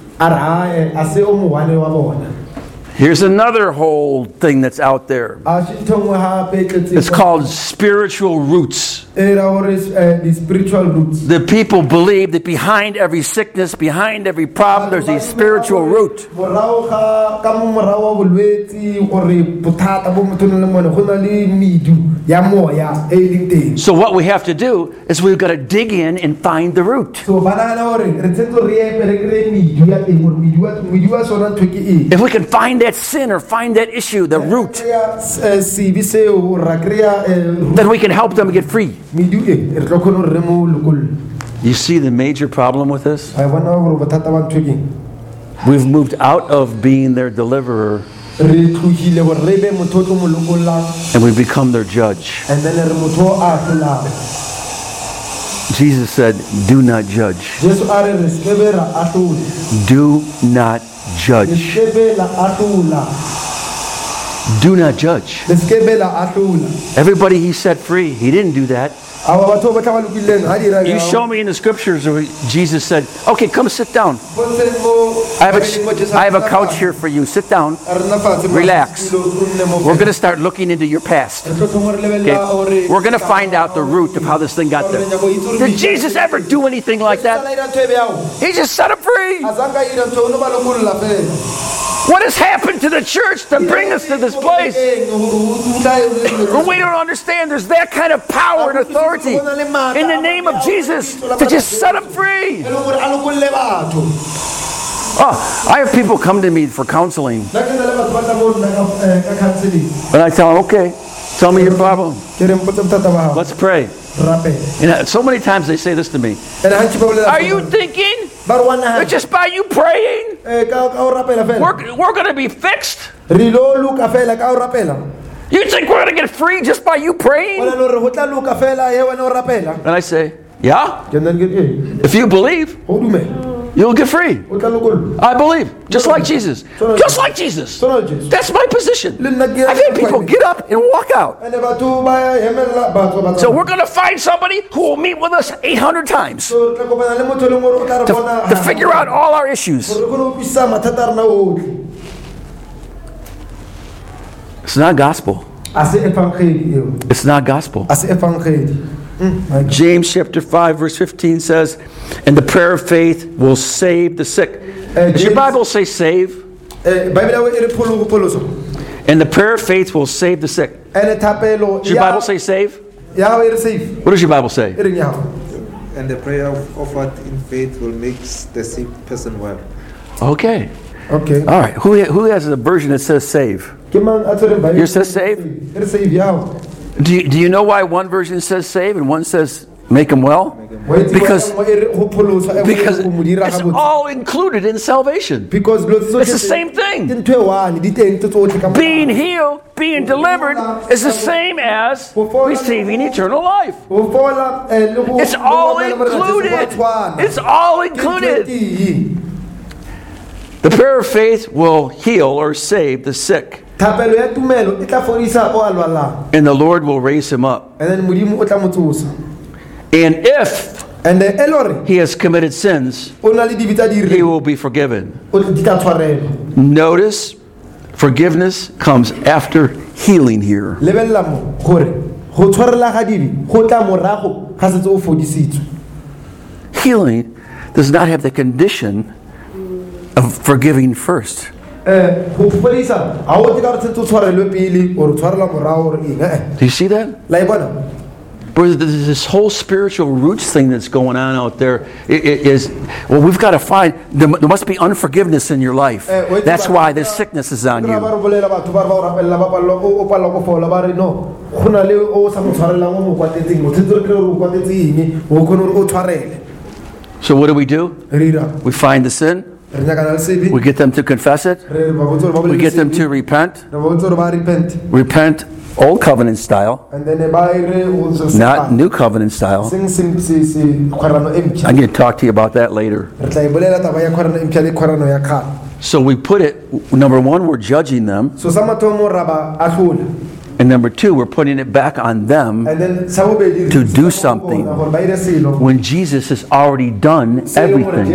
Here's another whole thing that's out there. It's called spiritual roots. The people believe that behind every sickness, behind every problem, there's a spiritual root. So what we have to do is we've got to dig in and find the root. If we can find that sin or find that issue, the root, then we can help them get free. You see the major problem with this? We've moved out of being their deliverer and we become their judge. Jesus said, do not judge. Jesu a re re skebe ra ahlola. Do not Le judge. skebe la ahlola. Do not judge. Le skebe la ahlola. Everybody he set free, he didn't do that. Aba batho ba tla ba lokileng ha dira You show me in the scriptures where Jesus said, okay, come sit down. I have a, I have a couch here for you. Sit down. Relax. We're going to start looking into your past. Okay? We're going to find out the root of how this thing got there. Did Jesus ever do anything like that? He just set him free. What has happened to the church to bring us to this place? But we don't understand there's that kind of power and authority in the name of Jesus to just set them free. Oh, I have people come to me for counseling. And I tell them, okay, tell me your problem. Let's pray. And so many times they say this to me. Are you thinking that just by you praying, we're, we're going to be fixed? You think we're going to get free just by you praying? And I say, yeah. If you believe, you'll get free. I believe. Just like Jesus. Just like Jesus. That's my position. I've had people get up and walk out. So we're going to find somebody who will meet with us eight hundred times to, to figure out all our issues. It's not gospel. It's not gospel. James chapter five verse fifteen says, and the prayer of faith will save the sick. Does your Bible say save? And the prayer of faith will save the sick. Does your Bible say save? What does your Bible say? And the prayer offered in faith will make the sick person well. Okay. Okay. All right. Who who has a version that says save? Yours says save? Do you, do you know why one version says save and one says make them well? Because, because it's all included in salvation. It's the same thing. Being healed, being delivered is the same as receiving eternal life. It's all included. It's all included. The prayer of faith will heal or save the sick. And the Lord will raise him up. And if he has committed sins, he will be forgiven. Notice, forgiveness comes after healing here. Healing does not have the condition of forgiving first. Do you see that? But this whole spiritual roots thing that's going on out there is, well, we've got to find, there must be unforgiveness in your life. That's why this sickness is on you. So what do we do? We find the sin. We get them to confess it. We get them to repent. Repent old covenant style, not new covenant style. I'm going to talk to you about that later. So we put it, number one, we're judging them. And number two, we're putting it back on them to do something when Jesus has already done everything.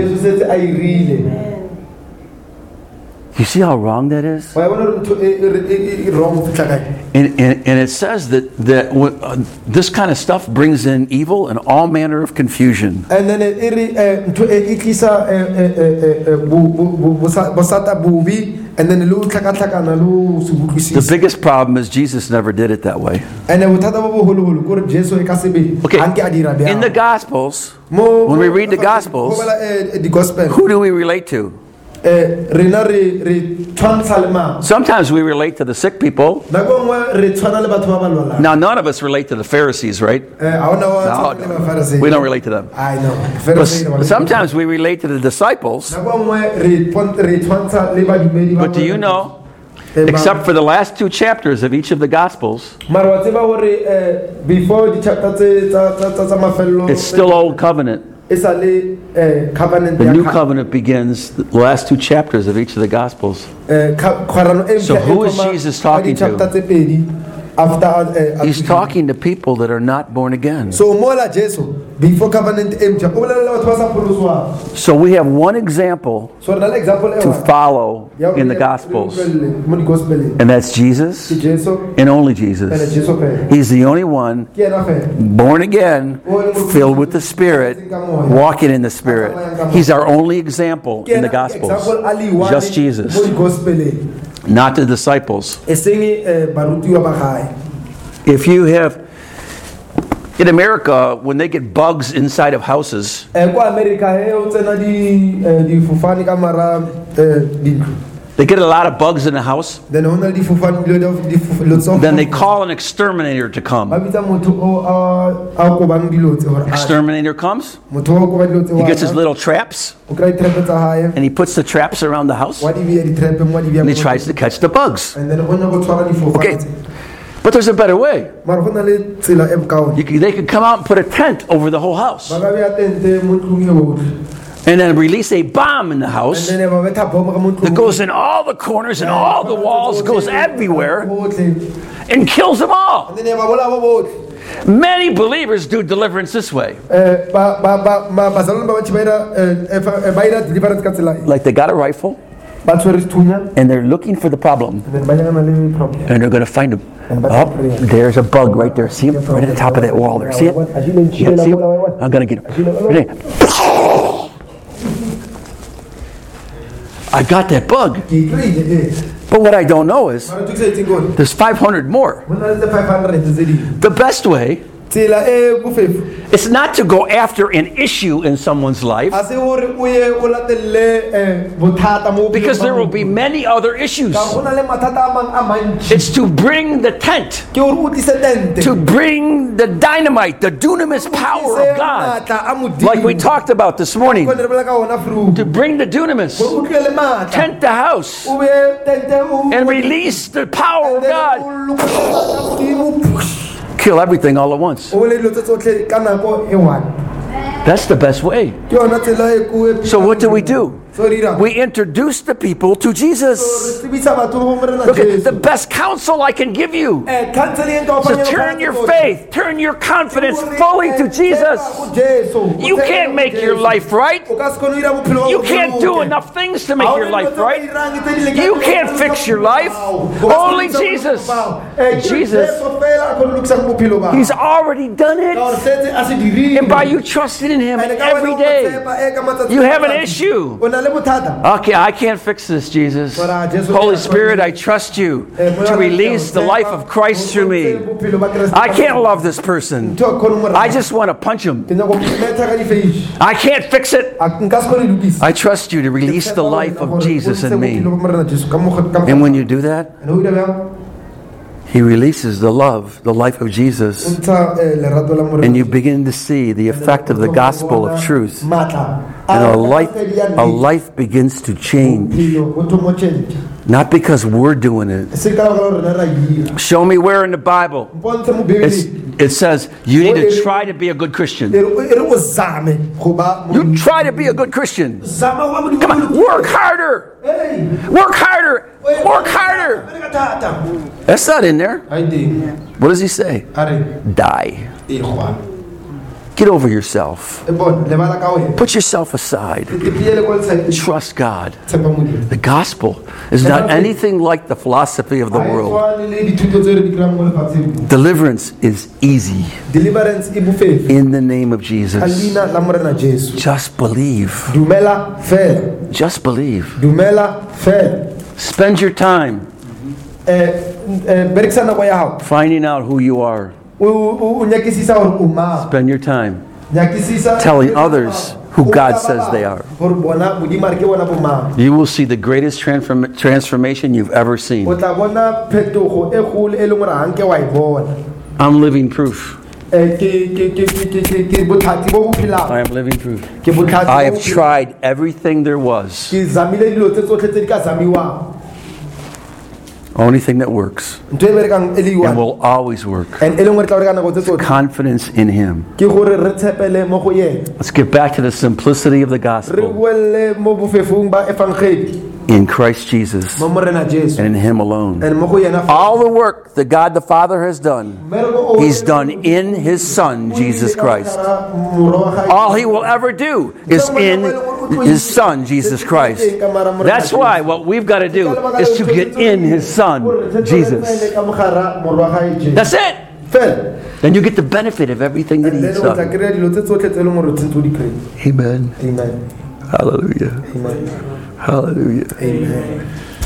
You see how wrong that is? And, and, and it says that, that uh, this kind of stuff brings in evil and all manner of confusion. And then the biggest problem is Jesus never did it that way. Okay, in the Gospels, when we read the Gospels, who do we relate to? Sometimes we relate to the sick people. Now, none of us relate to the Pharisees, right? No, no. We don't relate to them. I know. But sometimes we relate to the disciples. But do you know Except for the last two chapters of each of the Gospels, Mara wa tseba hore eh, before the chapter tse tsa tsa tsa- tsa mafello it's still Old Covenant. e sa le eh, covenant The ya New ka- Covenant begins the last two chapters of each of the Gospels. eh, ka- kgwarano e So mpšha e who is thoma Jesus ka talking to? di-chapter tse pedi after eh, He's Acts. talking to people that are not born again. So mola Jesu before covenant e mpšha o bolelela batho ba sa pholoswang. So we have one example So re na le example e to one. follow Ya hore in the re- Gospels, re utlwelle mo di-gospeleng. and that's Jesus Ke Jesu and only ene Jesus. Jesu fela. He's the only one Ke yena fela. born again, filled with the Spirit, walking in the Spirit. He's our only example Ke in the yena Gospels. example a le one Just Jesus, mo di-gospeleng. not the disciples. E seng eh, barutiwa ba gae. If you have, in America, when they get bugs inside of houses, Eh, kwa America he o tsena di eh, difofane ka mara eh, dintlo. they get a lot of bugs in the house, Then ho na le difofane dilo di difo- dilo tsa- then they call an exterminator to ba come. bitsa motho o a a kobang dilo tse hore a- Exterminator comes, motho o koba dilo tse he gets his wana. little traps, O kry trap tsa hae and he puts the traps around the house, wa di bea di trap mo di bea and he mo- tries to catch the bugs. and then o nya go tshwara difofane Okay. tse. But there's a better way. Mara go na le tsela e bokaone. You can, they could come out and put a tent over the whole house, Ba ka bea tente mo ntlong e yotlhe. and then release a bomb in the And house then ba betha bomb ka mo ntlong. that goes in all the corners and all the walls, goes everywhere, Botlhe. and kills them all. And then ba bola bo botlhe. Many believers do deliverance this way. Eh, ba ba ba ma bazalwane ba bantši ba ira eh, eh, fa- eh, ba ira deliverance ka tsela e. Like they got a rifle, Ba tshwere sethunya, and they're looking for the problem, and then ba nyakana le problem. and they're going to find him. Oh, there's a bug right there. See him? Right at the top of that wall there. See it? Yeah, see him? I'm going to get him. Ready? I got that bug. Ke tlile, eh. But what I don't know is Mara tukisa itseng kore, there's five hundred more. ho na le tse five hundred tse ding. The best way Tsela e bofefo, is not to go after an issue in someone's life, a se hore o ye o latelle eh, bothata mo bophelong because ba there will motho. be many other issues. Ka go na le mathata a mang a mantši. It's to bring the tent, Ke hore o tlise tente. to bring the dynamite, the dunamis power Tlise of God, matla a Modimo. like we talked about this morning, Ko ne re bolela ka ona fruit. to bring the dunamis, Gore o tlile le matla. tent the house, O beye tente o- and release the power of then God. o lokolosa Modimo. Kill everything all at once. O bole dilo tse tsotlhe ka nako e one. That's the best way. Ke yona tsela e ko e- So what do we do? So re dirang? We introduce the people to Jesus. Re tsebisa batho go mo rena Look at the Jesu. best counsel I can give you. Eh, counseling e nka o So fanyang turn ka your tsotlhe. faith, turn your confidence Gore, fully eh, to Jesus. tshepa go Jesu. You Tshepa can't go make your Jesu. life right. O ka se kgone ho dira bophelo ba You gago can't bo do loke. enough things to Ha make hona your dilo life tse o ka right. di dirang tse di lekaneng You go can't lokisa fix your bophelo life. ba gago. O ka se Only lokisa bophelo Jesus. ba gago. Eh, ke Jesus. Jesu fela a kgone ho lokisa bophelo ba gago. He's already done Ka it. gore setse a se dirile. And by you trusting in Him And ka wena every o day, tshepa, eh, ka matsatsi you a have an matsatsi. issue. O na le bothata. Okay, I can't fix this, Jesus. But, uh, Jesus- Holy Spirit, I trust you Eh, to release the life of Christ through me. bophelo ba Kreste. I can't love this person. Ntho e kgone ho mo I rata. just want to punch him. Ke nyaka ho metha ka difeiši. I can't fix it. A- nka se kgone ho lokisa. I trust you to release the life of Jesus in me. And when you do that, He releases the love, the life of Jesus, and you begin to see the effect of the gospel of truth. And a life, a life begins to change. Not because we're doing it. Show me where in the Bible it's, it says you need to try to be a good Christian. You try to be a good Christian. Come on, work harder. Work harder. Work harder. That's not in there. What does he say? Die. Get over yourself. Put yourself aside. Trust God. The gospel is not anything like the philosophy of the world. Deliverance is easy in the name of Jesus. Just believe. Just believe. Spend your time finding out who you are. Spend your time telling others who God says they are. You will see the greatest transform- transformation you've ever seen. I'm living proof. I am living proof. I have tried everything there was. Only thing that works ntho e berekang e le and one will always work. and e leng gore tla bereka nako tse tsotlhe Confidence in Him. ke gore re tshepele mo go yena Let's get back to the simplicity of the re gospel buelle mo bofefong ba evangeli in Christ Jesus mo morena Jesu and in Him alone. and mo go yena All the work that God the Father has done, mmereko o He's done in His Son, Jesus Christ. All He will ever do is in His Son, Jesus Christ. That's why what we've got to do is to get in His Son, Jesus. That's it. Fel. Then you get the benefit of everything that And He's then o tla done. kry-a dilo tse tsotlhe tse e leng gore o tshwanetse o di kry-e. Amen. Amen. Hallelujah. Amen. Hallelujah. Amen.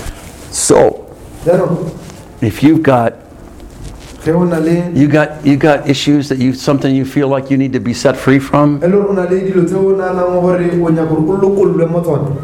So, Jaanong, if you've got ge o na le you got you got issues that you something you feel like you need to be set free from, e le gore o na le dilo tse o naganang gore o nyaka gore o lokollwe mo tsone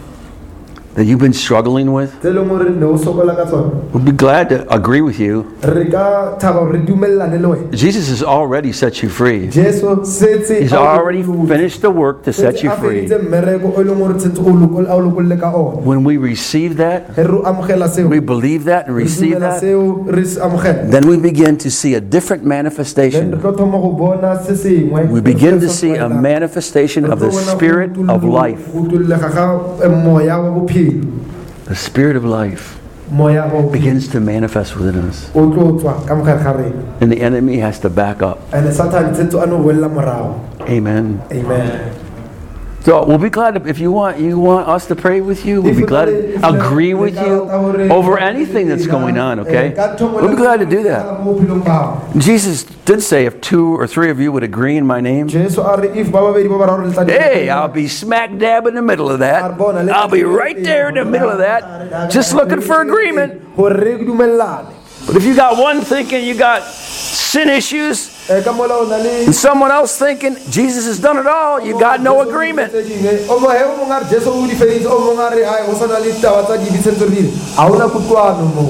that you've been struggling with, tse e leng gore ne o sokola ka tsone we'll be glad to agree with you. re ka thaba gore re dumelelane le wena Jesus has already set you free. jesu setse He's already finished the work to set you free. a mmereko o e leng gore tshwanetse o lokol- a o lokolle ka one When we receive that, ge re amogela seo we believe that and re receive dumela that, seo re se amogela then we begin to see a different then re manifestation. tlo thoma go bona se sengwe We begin to see a manifestation of the Spirit of life. go tullega ga moya wa bophelo The Spirit of life moya wa bophelo begins to manifest within us. o tlo tswa ka mogare ga rena And the enemy has to back up. and satan tshetse a no bolela morago Amen. amen So we'll be glad if you want you want us to pray with you. We'll be glad to agree with you over anything that's going on, okay? We'll be glad to do that. Jesus did say if two or three of you would agree in my name, jesu a re if ba babedi ba bararo le tla di- hey, I'll be smack dab in the middle of that. I'll be right there in the middle of that, just looking for agreement. gore re dumelelane But if you got one thinking you got sin issues Eh, ka mola o na le and someone else thinking Jesus has done it all, you got no agreement. o mo he o mongare jesu o di feditse o mongare ai o sana le taba tsa di ditshentse re a ona kutlwano mo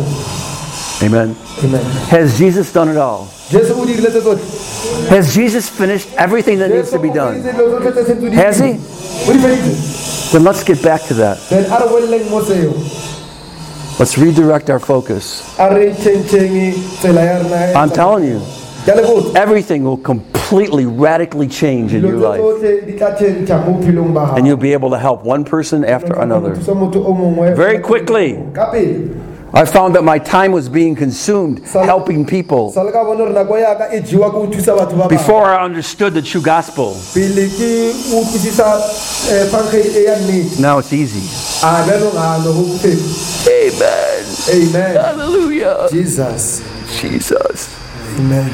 Amen. amen Has Jesus done it all? jesu o dirile tse tsotlhe Has Jesus finished everything that needs to be done? Has He? o di feditse Then let's get back to that. then a re boeleleng mo seo Let's redirect our focus. a re tšhentšheng tsela ya rena I'm telling you, ke a le botsa everything will completely, radically change in dilo your tse life. tsotlhe di tla tšhentšha mo bophelong ba And you'll be able to help one person after another. thusa motho o mongwe Very quickly. ka pele I found that my time was being consumed helping people sale ka bone gore nako yaka e jewa ke go thusa batho ba bangwe before I understood the true gospel. pele ke utlwisisa eh, evangeli e ya nnete Now it's easy. a bjanong a no go bofelo Amen. amen Hallelujah. jesus Jesus. amen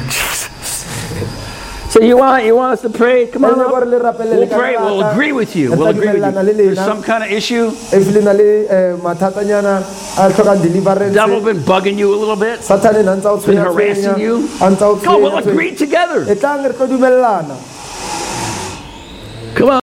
So you want you want us to pray? Come on Ene up. gore le rapelele We'll ka pray. We'll lata. agree with you. Re We'll tla agree with dumellana le you. There's lena. some kind of issue. if le na le eh, mathatanyana a tlhokang deliverance Devil been bugging you a little bit. satane na ntse a o Been harassing you. a ntse a o Go, we'll tshwenya- agree together. e tlang re tlo dumelelana Come on.